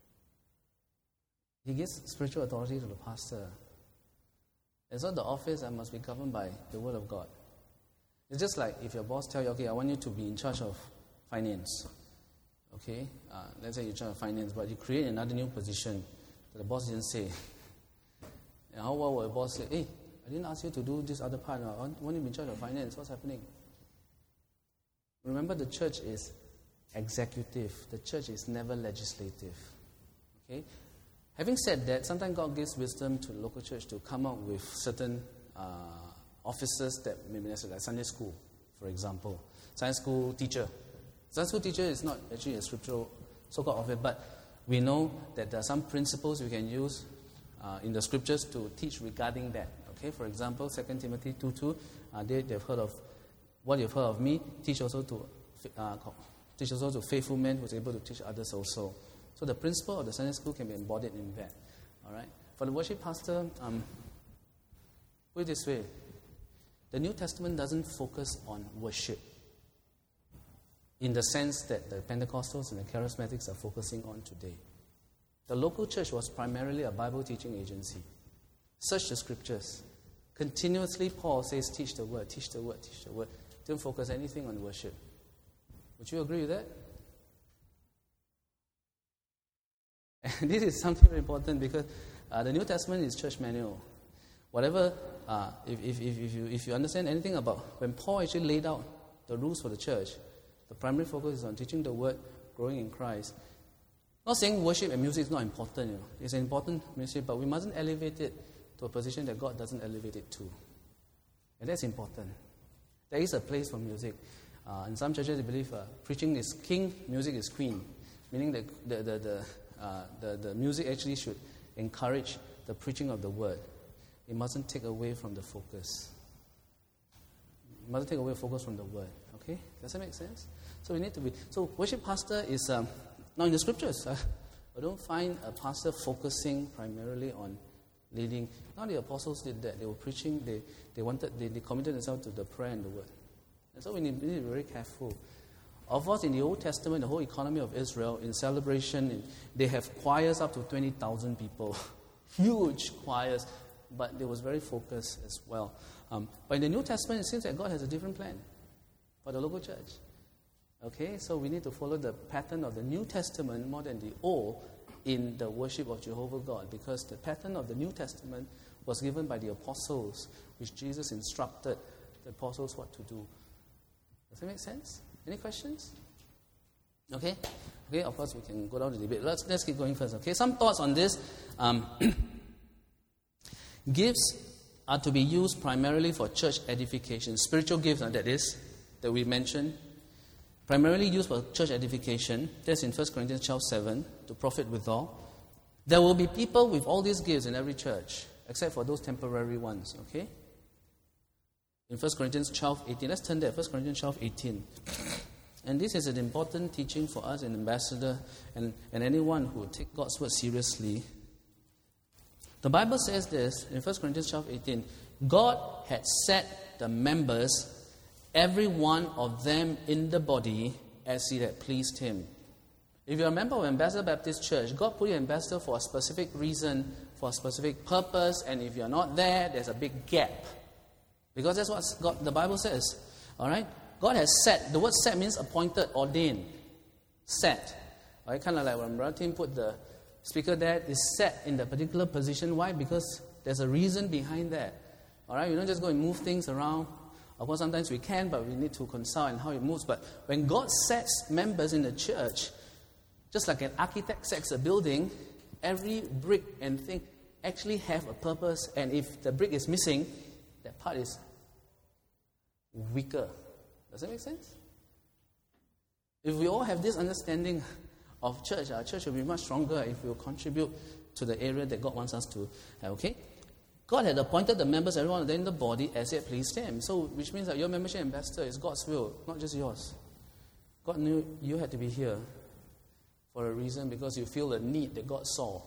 A: He gives spiritual authority to the pastor. And so the office must be governed by the Word of God. It's just like if your boss tells you, okay, I want you to be in charge of finance. Okay? Let's say you're trying to finance, but you create another new position that the boss didn't say. And how well will the boss say, hey, I didn't ask you to do this other part. I want you to be in charge of finance. What's happening? Remember, the church is executive. The church is never legislative. Okay? Having said that, sometimes God gives wisdom to the local church to come up with certain officers that may be necessary, like Sunday school, for example. Sunday school teacher. Sunday school teacher is not actually a scriptural so-called office, but we know that there are some principles we can use in the scriptures to teach regarding that. Okay, for example, 2 Timothy 2:2, they've heard of what you've heard of me. Teach also to faithful men who's able to teach others also. So the principle of the Sunday school can be embodied in that. All right. For the worship pastor, put it this way: the New Testament doesn't focus on worship in the sense that the Pentecostals and the Charismatics are focusing on today. The local church was primarily a Bible teaching agency. Search the scriptures. Continuously, Paul says, teach the word, teach the word, teach the word. Don't focus anything on worship. Would you agree with that? And this is something very important because the New Testament is church manual. Whatever, if you understand anything about when Paul actually laid out the rules for the church, the primary focus is on teaching the word, growing in Christ. Not saying worship and music is not important. It's an important ministry, but we mustn't elevate it to a position that God doesn't elevate it to. And that's important. There is a place for music. In some churches, they believe preaching is king, music is queen. Meaning that the music actually should encourage the preaching of the word. It mustn't take away from the focus. It mustn't take away focus from the word. Okay? Does that make sense? So we need to be... So worship pastor is... now in the scriptures, I don't find a pastor focusing primarily on leading. Now the apostles did that. They were preaching. They committed themselves to the prayer and the word. And so we need to be very careful. Of course, in the Old Testament, the whole economy of Israel, in celebration, they have choirs up to 20,000 people. Huge choirs. But they was very focused as well. But in the New Testament, it seems that God has a different plan for the local church. Okay, so we need to follow the pattern of the New Testament more than the Old in the worship of Jehovah God, because the pattern of the New Testament was given by the apostles, which Jesus instructed the apostles what to do. Does that make sense? Any questions? Okay, of course we can go down to the debate. Let's keep going first. Okay, some thoughts on this. Gifts are to be used primarily for church edification. Spiritual gifts, that we mentioned, primarily used for church edification. That's in 1 Corinthians 12:7, to profit withal. There will be people with all these gifts in every church, except for those temporary ones, okay? In 1 Corinthians 12:18, let's turn there, 1 Corinthians 12:18. And this is an important teaching for us, an ambassador, and anyone who will take God's word seriously. The Bible says this, in 1 Corinthians 12:18, God had set the members, every one of them in the body, as it had pleased him. If you're a member of Ambassador Baptist Church, God put you ambassador for a specific reason, for a specific purpose, and if you're not there, there's a big gap. Because that's what the Bible says. Alright? God has set. The word set means appointed, ordained. Set. Alright? Kind of like when Brother Tim put the speaker there, is set in the particular position. Why? Because there's a reason behind that. Alright? You don't just go and move things around. Of course, sometimes we can, but we need to consult on how it moves. But when God sets members in the church, just like an architect sets a building, every brick and thing actually have a purpose. And if the brick is missing, that part is weaker. Does that make sense? If we all have this understanding of church, our church will be much stronger if we will contribute to the area that God wants us to have, okay? God had appointed the members, everyone in the body, as it pleased him. So, which means that your membership ambassador is God's will, not just yours. God knew you had to be here for a reason, because you feel the need that God saw.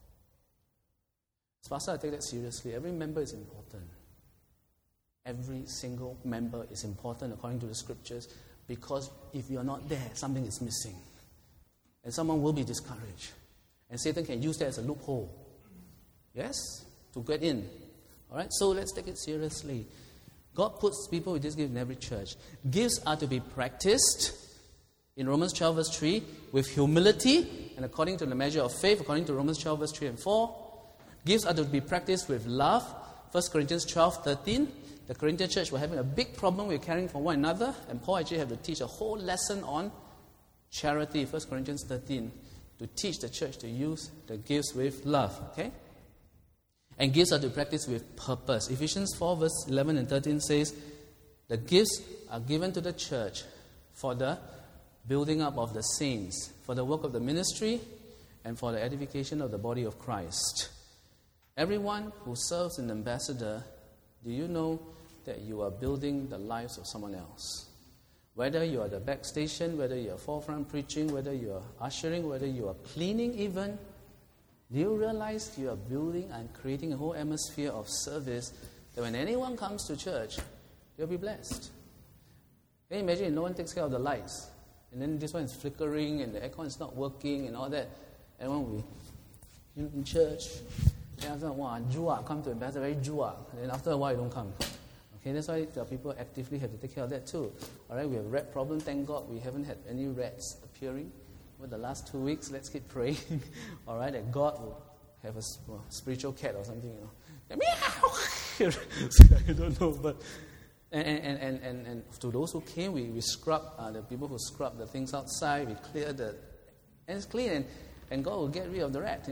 A: As pastor, I take that seriously. Every member is important. Every single member is important according to the scriptures, because if you're not there, something is missing. And someone will be discouraged. And Satan can use that as a loophole. Yes? To get in. Alright? So let's take it seriously. God puts people with this gift in every church. Gifts are to be practiced In Romans 12 verse 3, with humility and according to the measure of faith, according to Romans 12 verse 3 and 4. Gifts are to be practiced with love. 1 Corinthians 12:13. The Corinthian church were having a big problem with caring for one another, and Paul actually had to teach a whole lesson on charity, 1 Corinthians 13, to teach the church to use the gifts with love. Okay? And gifts are to practice with purpose. Ephesians 4 verse 11 and 13 says, the gifts are given to the church for the building up of the saints, for the work of the ministry, and for the edification of the body of Christ. Everyone who serves an ambassador, do you know that you are building the lives of someone else? Whether you are the back station, whether you are forefront preaching, whether you are ushering, whether you are cleaning even, do you realize you are building and creating a whole atmosphere of service that when anyone comes to church, they'll be blessed? Can you imagine if no one takes care of the lights, and then this one is flickering and the aircon is not working and all that, and when we in church, then after wow, jua, come to ambassador, very jua, and then after a while you don't come. Okay, that's why the people actively have to take care of that too. All right, we have a rat problem. Thank God we haven't had any rats appearing over the last 2 weeks. Let's keep praying. All right, that God will have a spiritual cat or something. Meow. I don't know, but and to those who came, we scrub the people who scrub the things outside. We clear and it's clean, and God will get rid of the rat.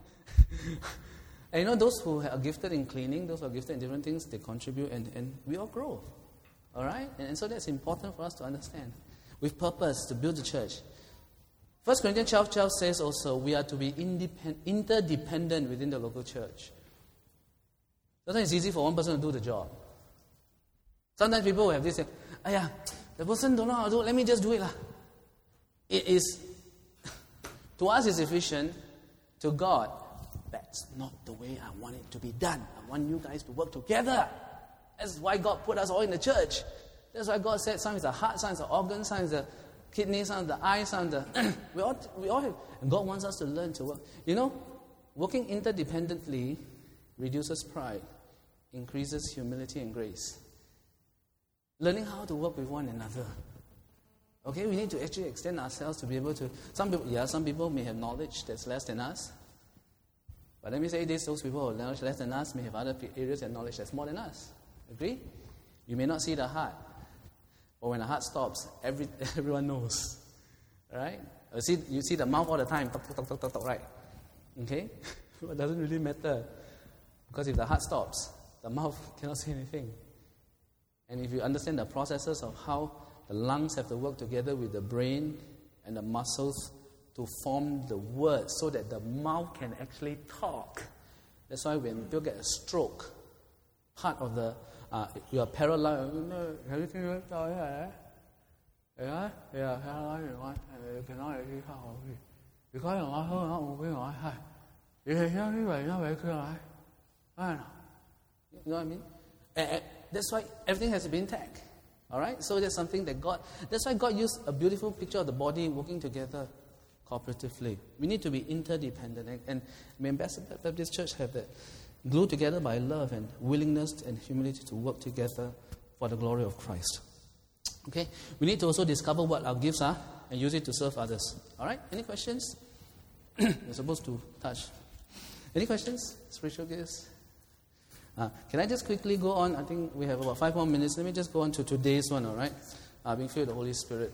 A: And those who are gifted in cleaning, those who are gifted in different things, they contribute and we all grow. All right? And so that's important for us to understand. With purpose, to build the church. 1 Corinthians 12:12 says also, we are to be interdependent within the local church. Sometimes it's easy for one person to do the job. Sometimes people will have this, the person don't know how to do it, let me just do it. It is, to us it's efficient, to God, that's not the way I want it to be done. I want you guys to work together. That's why God put us all in the church. That's why God said some is the heart, some is the organ, some is the kidney, some is the eye, some is the... we all have... And God wants us to learn to work. Working interdependently reduces pride, increases humility and grace. Learning how to work with one another. Okay, we need to actually extend ourselves to be able to... Some people may have knowledge that's less than us. But let me say this, those people who have knowledge less than us may have other areas of knowledge that's more than us. Agree? You may not see the heart. But when the heart stops, everyone knows. Right? You see the mouth all the time, talk, talk, talk, talk, talk, right? Okay? It doesn't really matter. Because if the heart stops, the mouth cannot say anything. And if you understand the processes of how the lungs have to work together with the brain and the muscles to form the words so that the mouth can actually talk. That's why when people get a stroke, part of the, you are paralyzed. You know what I mean? That's why everything has to be intact. All right? So that's something that that's why God used a beautiful picture of the body working together cooperatively. We need to be interdependent. And the Ambassador Baptist Church have that glued together by love and willingness and humility to work together for the glory of Christ. Okay? We need to also discover what our gifts are and use it to serve others. All right? Any questions? We're supposed to touch. Any questions? Spiritual gifts? Can I just quickly go on? I think we have about 5 more minutes. Let me just go on to today's one, all right? Being filled with the Holy Spirit.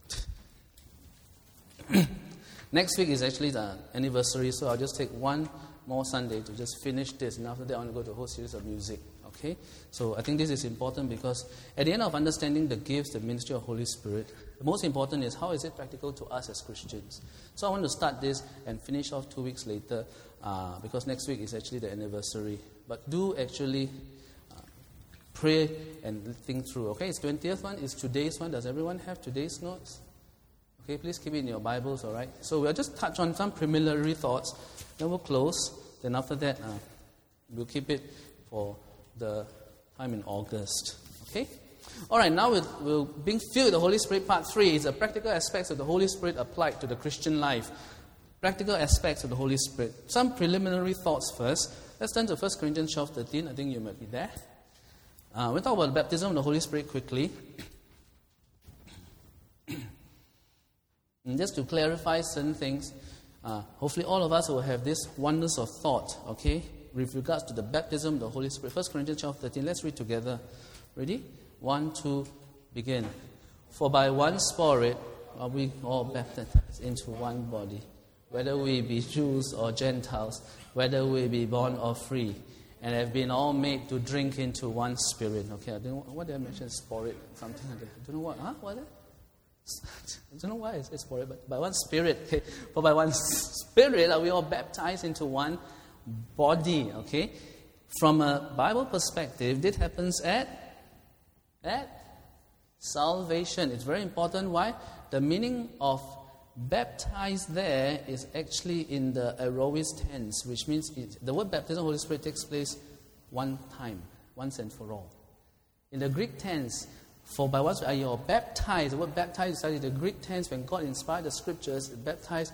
A: Next week is actually the anniversary, so I'll just take one more Sunday to just finish this, and after that I want to go to a whole series of music, okay? So I think this is important because at the end of understanding the gifts, the ministry of Holy Spirit, the most important is how is it practical to us as Christians. So I want to start this and finish off 2 weeks later because next week is actually the anniversary. But do actually pray and think through, okay? It's 20th one, it's today's one. Does everyone have today's notes? Okay, please keep it in your Bibles, all right? So we'll just touch on some preliminary thoughts, then we'll close. Then after that, we'll keep it for the time in August, okay? All right, now we'll being filled with the Holy Spirit, part 3 is the practical aspects of the Holy Spirit applied to the Christian life. Practical aspects of the Holy Spirit. Some preliminary thoughts first. Let's turn to 1 Corinthians 12:13. I think you might be there. We'll talk about the baptism of the Holy Spirit quickly. And just to clarify certain things, hopefully all of us will have this oneness of thought, okay, with regards to the baptism of the Holy Spirit. 1 Corinthians 12:13, let's read together. Ready? 1, 2, begin. For by one Spirit are we all baptized into one body, whether we be Jews or Gentiles, whether we be born or free, and have been all made to drink into one Spirit. Okay, I don't know, what did I mention? Spirit, something like that. I don't know what, what is it? I don't know why it's Spirit, but by one Spirit. Okay, for by one Spirit are we all baptized into one body. Okay, from a Bible perspective, this happens at salvation. It's very important. Why? The meaning of baptized there is actually in the aorist tense, which means the word baptism of the Holy Spirit takes place one time, once and for all. In the Greek tense, for by what are you baptized? The word baptized is studied in the Greek tense. When God inspired the scriptures, it baptized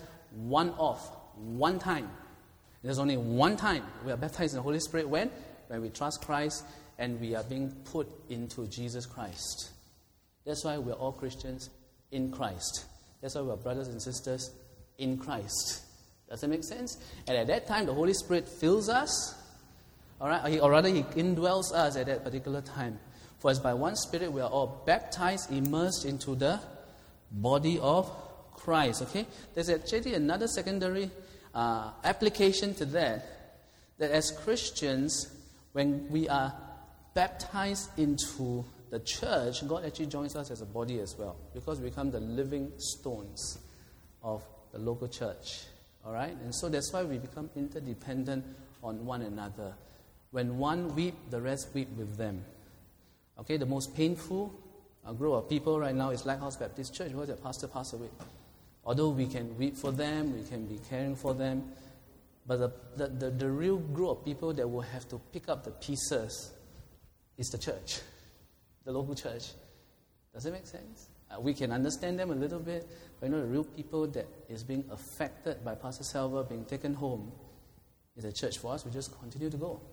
A: one time. There's only one time we are baptized in the Holy Spirit. When we trust Christ and we are being put into Jesus Christ. That's why we're all Christians in Christ. That's why we're brothers and sisters in Christ. Does that make sense? And at that time, the Holy Spirit fills us, all right? Or rather, He indwells us at that particular time. For as by one Spirit, we are all baptized, immersed into the body of Christ, okay? There's actually another secondary application to that as Christians, when we are baptized into the church, God actually joins us as a body as well, because we become the living stones of the local church. All right? And so that's why we become interdependent on one another. When one weep, the rest weep with them. Okay, the most painful group of people right now is Lighthouse Baptist Church, because their pastor passed away. Although we can weep for them, we can be caring for them, but the real group of people that will have to pick up the pieces is the church, the local church. Does it make sense? We can understand them a little bit, but the real people that is being affected by Pastor Salva being taken home is the church. For us, we just continue to go.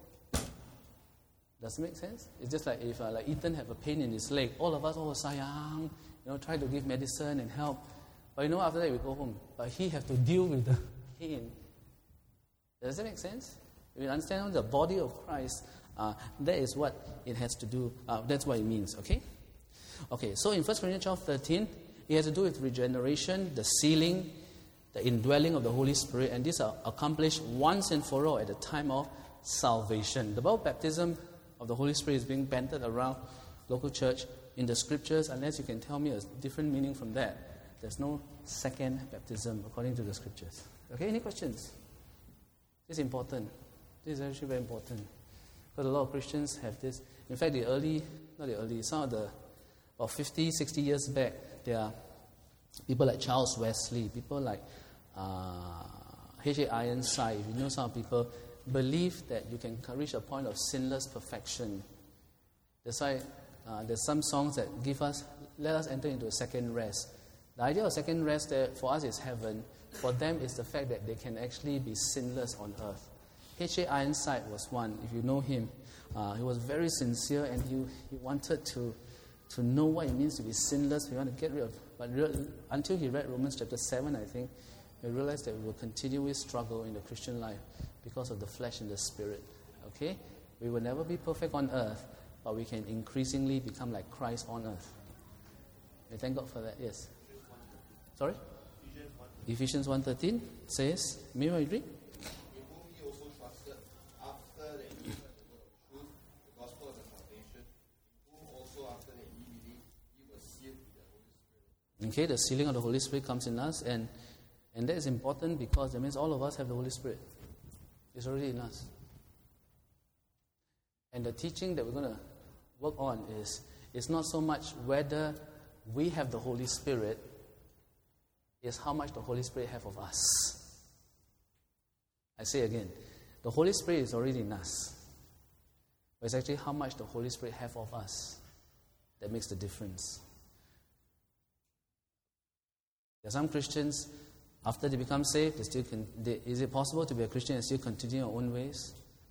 A: Does it make sense? It's just like if like Ethan have a pain in his leg, all of us, sayang, try to give medicine and help. But after that we go home. But he have to deal with the pain. Does that make sense? If you understand the body of Christ, that is what it has to do. That's what it means, okay? Okay, so in 1 Corinthians 12:13, it has to do with regeneration, the sealing, the indwelling of the Holy Spirit, and these are accomplished once and for all at the time of salvation. The word baptism of the Holy Spirit is being bantered around local church in the scriptures, unless you can tell me a different meaning from that. There's no second baptism according to the scriptures. Okay, any questions? This is important. This is actually very important. Because a lot of Christians have this. In fact, some of the, about 50, 60 years back, there are people like Charles Wesley, people like H.A. Ironside. If you know some people, believe that you can reach a point of sinless perfection. That's why there's some songs that let us enter into a second rest. The idea of second rest there for us is heaven. For them is the fact that they can actually be sinless on earth. H.A. Ironside was one. If you know him, he was very sincere, and he wanted to know what it means to be sinless. He wanted to get rid of, but until he read Romans chapter 7, I think, he realized that we will continually struggle in the Christian life because of the flesh and the spirit. Okay? We will never be perfect on earth, but we can increasingly become like Christ on earth. Okay, thank God for that. Yes. Sorry? Ephesians 1:13 says, may I read? Okay, the sealing of the Holy Spirit comes in us, and that is important because that means all of us have the Holy Spirit. It's already in us. And the teaching that we're going to work on is not so much whether we have the Holy Spirit, is how much the Holy Spirit have of us. I say again, the Holy Spirit is already in us. But it's actually how much the Holy Spirit have of us that makes the difference. There are some Christians, after they become saved, is it possible to be a Christian and still continue your own ways?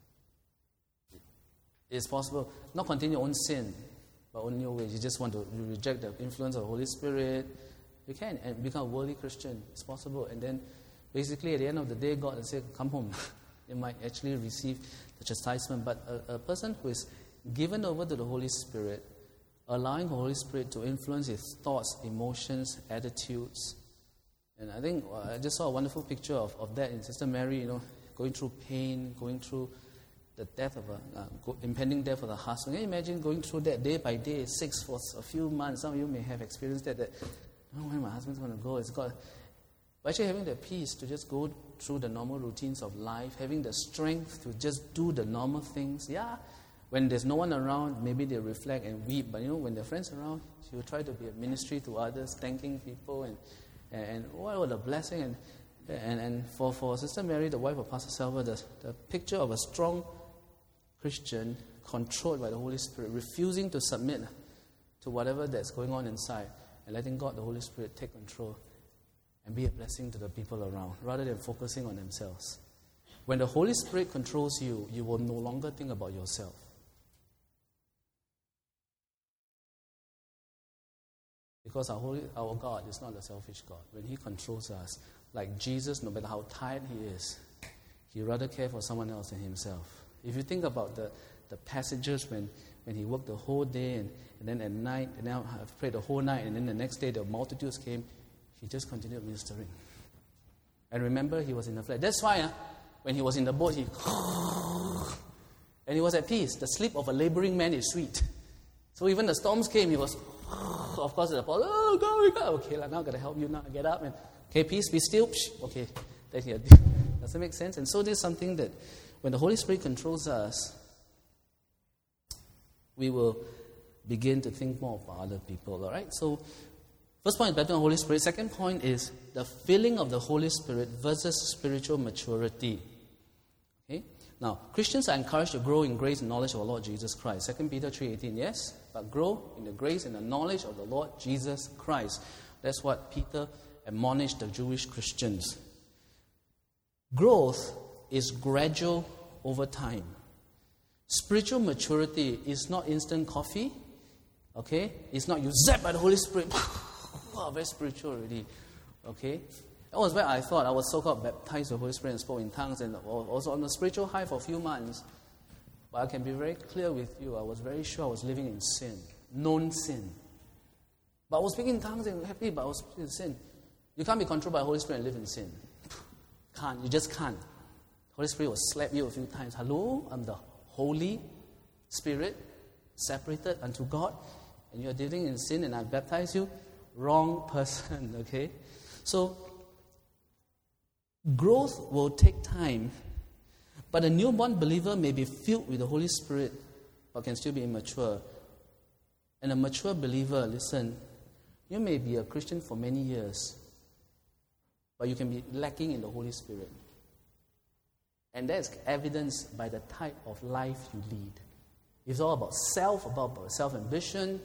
A: It's possible. Not continue your own sin, but own your ways. You just want to reject the influence of the Holy Spirit. You can, and become a worldly Christian. It's possible. And then, basically, at the end of the day, God will say, come home. You might actually receive the chastisement. But a person who is given over to the Holy Spirit, allowing the Holy Spirit to influence his thoughts, emotions, attitudes. And I think I just saw a wonderful picture of that in Sister Mary, going through pain, going through the death of impending death of the husband. Can you imagine going through that day by day, 6 for a few months? Some of you may have experienced that I don't know when my husband's going to go. It's God. But actually having the peace to just go through the normal routines of life, having the strength to just do the normal things. Yeah, when there's no one around, maybe they reflect and weep. But when their friends around, she will try to be a ministry to others, thanking people, and what a blessing. And for Sister Mary, the wife of Pastor Selva, the picture of a strong Christian controlled by the Holy Spirit, refusing to submit to whatever that's going on inside, and letting God, the Holy Spirit, take control and be a blessing to the people around, rather than focusing on themselves. When the Holy Spirit controls you, you will no longer think about yourself. Because our God is not a selfish God. When He controls us, like Jesus, no matter how tired He is, He rather care for someone else than Himself. If you think about the passages when He worked the whole day and then at night, and now I've prayed the whole night, and then the next day the multitudes came, He just continued ministering. And remember, He was in the flesh. That's why when He was in the boat, and He was at peace. The sleep of a laboring man is sweet. So even the storms came, He was, of course, the Paul, oh, God, we got, okay, now I've got to help you now, get up, and okay, peace, be still, okay, does that make sense? And so there's something that when the Holy Spirit controls us, we will begin to think more about other people, all right? So first point is baptism of the Holy Spirit. Second point is the filling of the Holy Spirit versus spiritual maturity. Okay? Now, Christians are encouraged to grow in grace and knowledge of our Lord Jesus Christ. 2 Peter 3:18, yes, but grow in the grace and the knowledge of the Lord Jesus Christ. That's what Peter admonished the Jewish Christians. Growth is gradual over time. Spiritual maturity is not instant coffee. Okay? It's not you zap by the Holy Spirit. Wow, very spiritual already. Okay? That was where I thought I was so-called baptized with the Holy Spirit and spoke in tongues and also on the spiritual high for a few months. But I can be very clear with you, I was very sure I was living in sin. Known sin. But I was speaking in tongues and happy, but I was speaking in sin. You can't be controlled by the Holy Spirit and live in sin. Can't. You just can't. The Holy Spirit will slap you a few times. Hello, I'm the Holy Spirit, separated unto God, and you're living in sin and I baptize you. Wrong person, okay? So, growth will take time, but a newborn believer may be filled with the Holy Spirit, but can still be immature. And a mature believer, listen, you may be a Christian for many years, but you can be lacking in the Holy Spirit. And that's evidenced by the type of life you lead. It's all about self-ambition.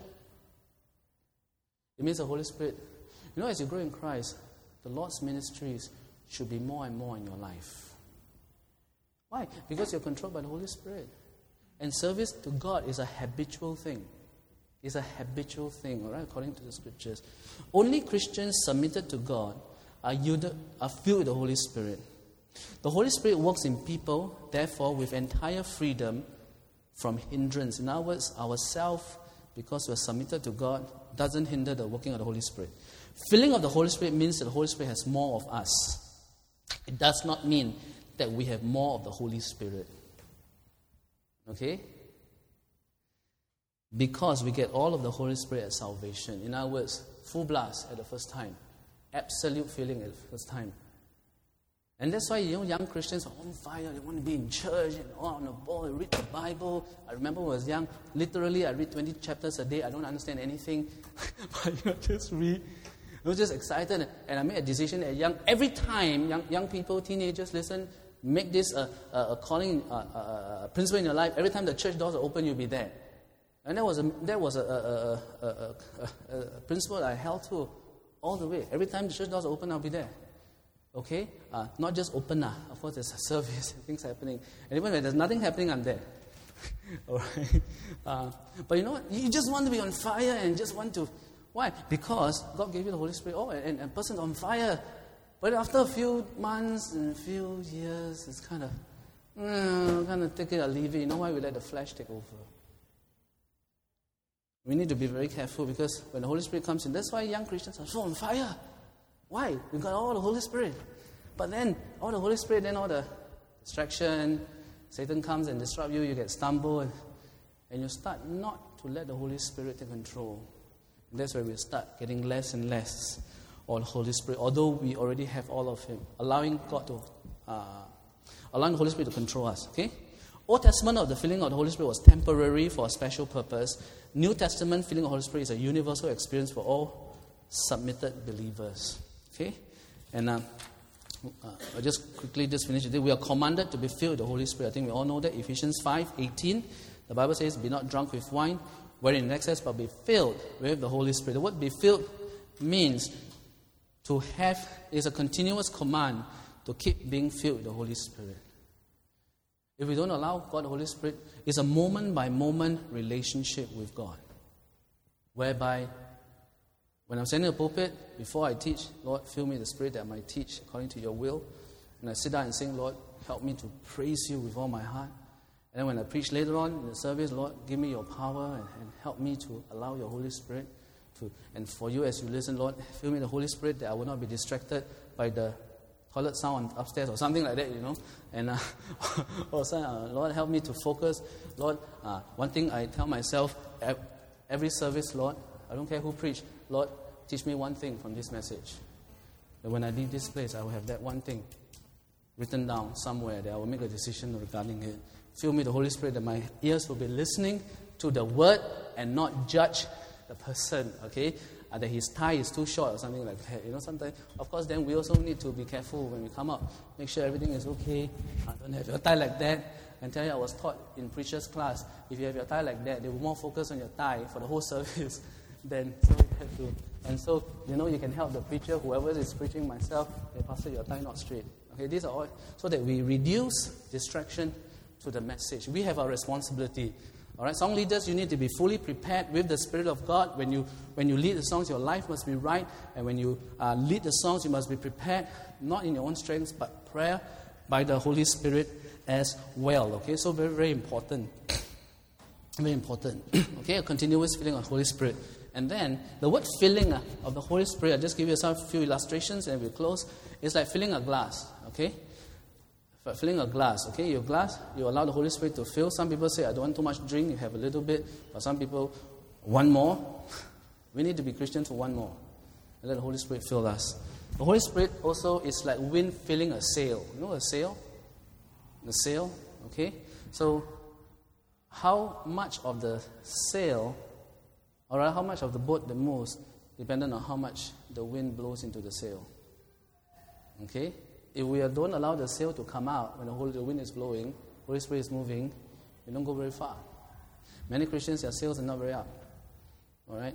A: It means the Holy Spirit. As you grow in Christ, the Lord's ministries should be more and more in your life. Why? Because you're controlled by the Holy Spirit. And service to God is a habitual thing. It's a habitual thing, all right, according to the Scriptures. Only Christians submitted to God are filled with the Holy Spirit. The Holy Spirit works in people, therefore, with entire freedom from hindrance. In other words, ourself, because we're submitted to God, doesn't hinder the working of the Holy Spirit. Filling of the Holy Spirit means that the Holy Spirit has more of us. It does not mean that we have more of the Holy Spirit. Okay? Because we get all of the Holy Spirit at salvation. In other words, full blast at the first time. Absolute filling at the first time. And that's why, young Christians are on fire. They want to be in church and on the ball, they read the Bible. I remember when I was young, literally I read 20 chapters a day. I don't understand anything. But just read. I was just excited. And I made a decision at every time young people, teenagers, listen, make this a calling, a principle in your life. Every time the church doors are open, you'll be there. And that was a principle I held to all the way. Every time the church doors are open, I'll be there. Okay? Not just open. Of course, there's a service and things happening. And even when there's nothing happening, I'm there. All right? But you know what? You just want to be on fire and just want to Why? Because God gave you the Holy Spirit. Oh, and a person's on fire. But after a few months and a few years, it's kind of take it or leave it. You know why we let the flesh take over? We need to be very careful because when the Holy Spirit comes in, that's why young Christians are so on fire. Why? We've got all the Holy Spirit. But then, all the Holy Spirit, then all the distraction, Satan comes and disrupts you, you get stumbled, and you start not to let the Holy Spirit take control. And that's where we start getting less and less of the Holy Spirit, although we already have all of Him, allowing the Holy Spirit to control us. Okay? Old Testament of the filling of the Holy Spirit was temporary for a special purpose. New Testament filling of the Holy Spirit is a universal experience for all submitted believers. Okay? And I'll just quickly finish it. We are commanded to be filled with the Holy Spirit. I think we all know that. Ephesians 5:18. The Bible says, be not drunk with wine, wherein in excess, but be filled with the Holy Spirit. The word be filled means to have, is a continuous command to keep being filled with the Holy Spirit. If we don't allow God the Holy Spirit, it's a moment-by-moment relationship with God. Whereby, when I'm standing in the pulpit, before I teach, Lord, fill me with the Spirit that I might teach according to your will. And I sit down and sing, Lord, help me to praise you with all my heart. And then when I preach later on in the service, Lord, give me your power and help me to allow your Holy Spirit to. And for you as you listen, Lord, fill me with the Holy Spirit that I will not be distracted by the toilet sound upstairs or something like that, you know. And Lord, help me to focus. Lord, one thing I tell myself every service, Lord, I don't care who preach, Lord, teach me one thing from this message. That when I leave this place, I will have that one thing written down somewhere that I will make a decision regarding it. Fill me with the Holy Spirit that my ears will be listening to the word and not judge the person, okay? That his tie is too short or something like that. You know, sometimes, of course, then we also need to be careful when we come up. Make sure everything is okay. I don't have your tie like that. And tell you, I was taught in preacher's class, if you have your tie like that, they will more focus on your tie for the whole service. Then, so you have to. And so, you know, you can help the preacher, whoever is preaching, myself, hey, Pastor, your tie not straight. Okay, these are all, so that we reduce distraction to the message. We have our responsibility. All right, song leaders, you need to be fully prepared with the Spirit of God. When you lead the songs, your life must be right. And when you lead the songs, you must be prepared, not in your own strengths, but prayer by the Holy Spirit as well. Okay, so very, very important. Very important. Okay, a continuous filling of the Holy Spirit. And then, the word filling of the Holy Spirit, I'll just give you a few illustrations and we'll close. It's like filling a glass, okay? Filling a glass, okay? Your glass, you allow the Holy Spirit to fill. Some people say, I don't want too much drink, you have a little bit. But some people, one more. We need to be Christians for one more. And let the Holy Spirit fill us. The Holy Spirit also is like wind filling a sail. You know a sail? The sail, okay? So, how much of the sail, all right, how much of the boat that moves, depending on how much the wind blows into the sail. Okay? If we don't allow the sail to come out when the wind is blowing, Holy Spirit is moving, we don't go very far. Many Christians, their sails are not very up. All right?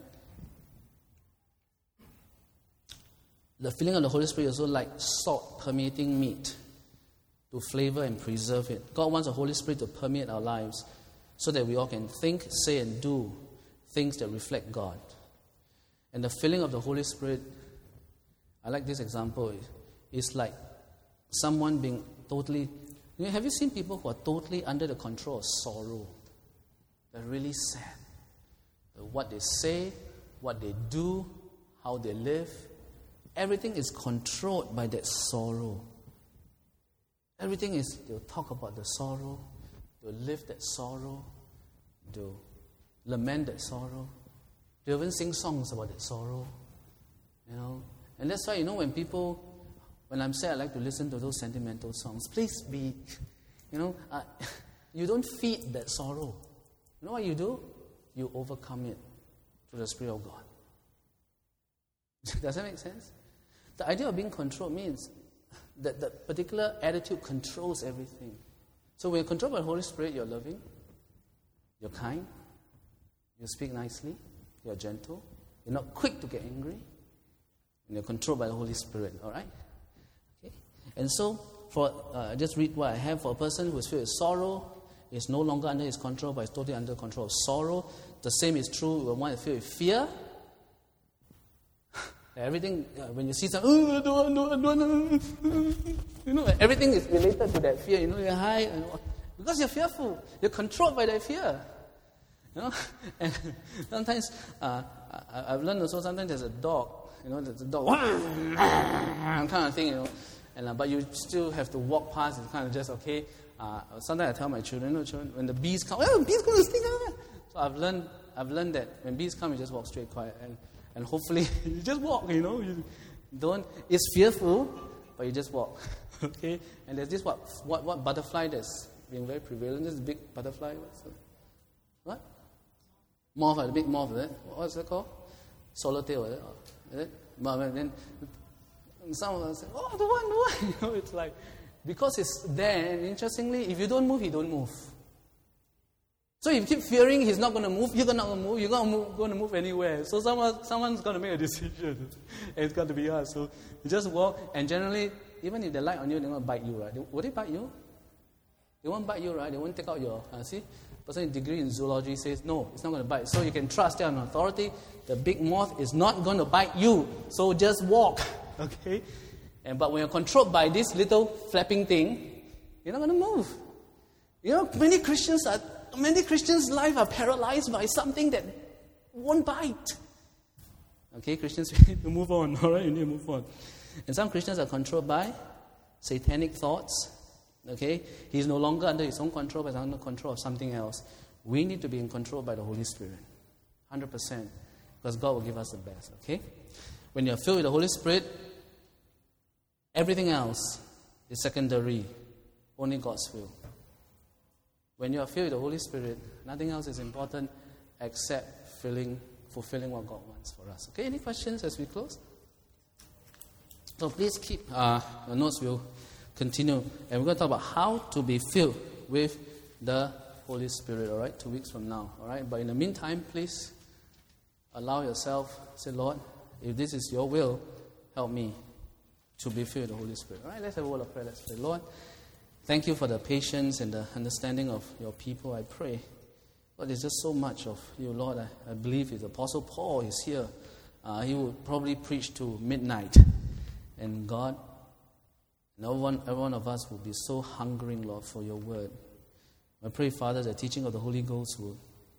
A: The filling of the Holy Spirit is also like salt permeating meat to flavor and preserve it. God wants the Holy Spirit to permeate our lives so that we all can think, say, and do things that reflect God. And the filling of the Holy Spirit, I like this example, is like someone being totally... have you seen people who are totally under the control of sorrow? They're really sad. What they say, what they do, how they live, everything is controlled by that sorrow. Everything is, they'll talk about the sorrow, they'll live that sorrow, they'll lament that sorrow. They'll even sing songs about that sorrow. You know? And that's why, when people... When I'm sad, I like to listen to those sentimental songs. Please be, you don't feed that sorrow. You know what you do? You overcome it through the Spirit of God. Does that make sense? The idea of being controlled means that the particular attitude controls everything. So when you're controlled by the Holy Spirit, you're loving, you're kind, you speak nicely, you're gentle, you're not quick to get angry, and you're controlled by the Holy Spirit, all right? And so, just read what I have. For a person who is filled with sorrow, is no longer under his control, but is totally under control of sorrow. The same is true when one is filled with fear. Everything, when you see something, I don't want. Everything is related to that fear. You're high, because you're fearful. You're controlled by that fear. And sometimes, I've learned also, sometimes there's a dog, there's a dog, kind of thing, but you still have to walk past. It's kind of just okay. Sometimes I tell my children, when the bees come, bees going to sting. So I've learned that when bees come, you just walk straight, quiet, and hopefully you just walk. You don't. It's fearful, but you just walk. Okay. And there's this what butterfly that's being very prevalent. This big butterfly. What? Moth, the big moth. Is it? What's it called? Swallowtail. Is it? But then some of them say, "Oh, the one." It's like, because it's there. And interestingly, if you don't move, he don't move. So if you keep fearing he's not going to move, you're not going to move, you're not going to move anywhere. So someone's going to make a decision. And it's got to be us. So you just walk, and generally, even if they light on you, they're going to bite you, right? Would they bite you? They won't bite you, right? They won't take out your, person with degree in zoology says, no, it's not going to bite. So you can trust their authority. The big moth is not going to bite you. So just walk, okay? But when you're controlled by this little flapping thing, you're not going to move. Many Christians' life are paralyzed by something that won't bite. Okay, Christians, you need to move on, all right? You need to move on. And some Christians are controlled by satanic thoughts. Okay, he's no longer under his own control, but under control of something else. We need to be in control by the Holy Spirit, 100%, because God will give us the best. Okay, when you're filled with the Holy Spirit, everything else is secondary. Only God's will. When you are filled with the Holy Spirit, nothing else is important except fulfilling what God wants for us. Okay, any questions as we close? So please keep your notes. We'll continue. And we're going to talk about how to be filled with the Holy Spirit, all right? 2 weeks from now, all right? But in the meantime, please allow yourself, say, Lord, if this is your will, help me to be filled with the Holy Spirit. All right, let's have a word of prayer. Let's pray. Lord, thank you for the patience and the understanding of your people. I pray, Lord, there's just so much of you, Lord. I believe if the Apostle Paul is here, he would probably preach to midnight. And God, every one of us will be so hungering, Lord, for your word. I pray, Father, the teaching of the Holy Ghost will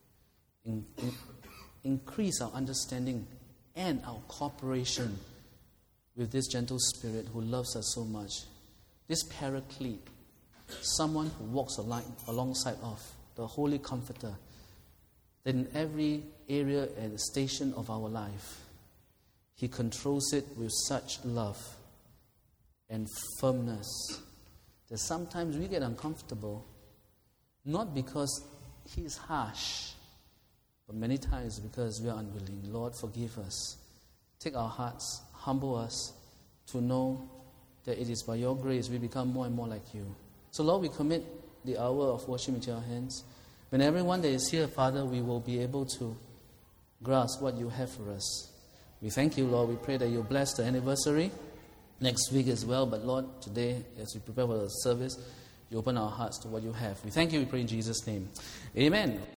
A: increase our understanding and our cooperation with this gentle Spirit who loves us so much. This Paraclete, someone who walks alongside of the Holy Comforter, that in every area and station of our life, He controls it with such love and firmness that sometimes we get uncomfortable, not because He is harsh, but many times because we are unwilling. Lord, forgive us. Take our hearts, humble us to know that it is by your grace we become more and more like you. So Lord, we commit the hour of worship into your hands. When everyone that is here, Father, we will be able to grasp what you have for us. We thank you, Lord. We pray that you bless the anniversary next week as well. But Lord, today, as we prepare for the service, you open our hearts to what you have. We thank you, we pray in Jesus' name. Amen.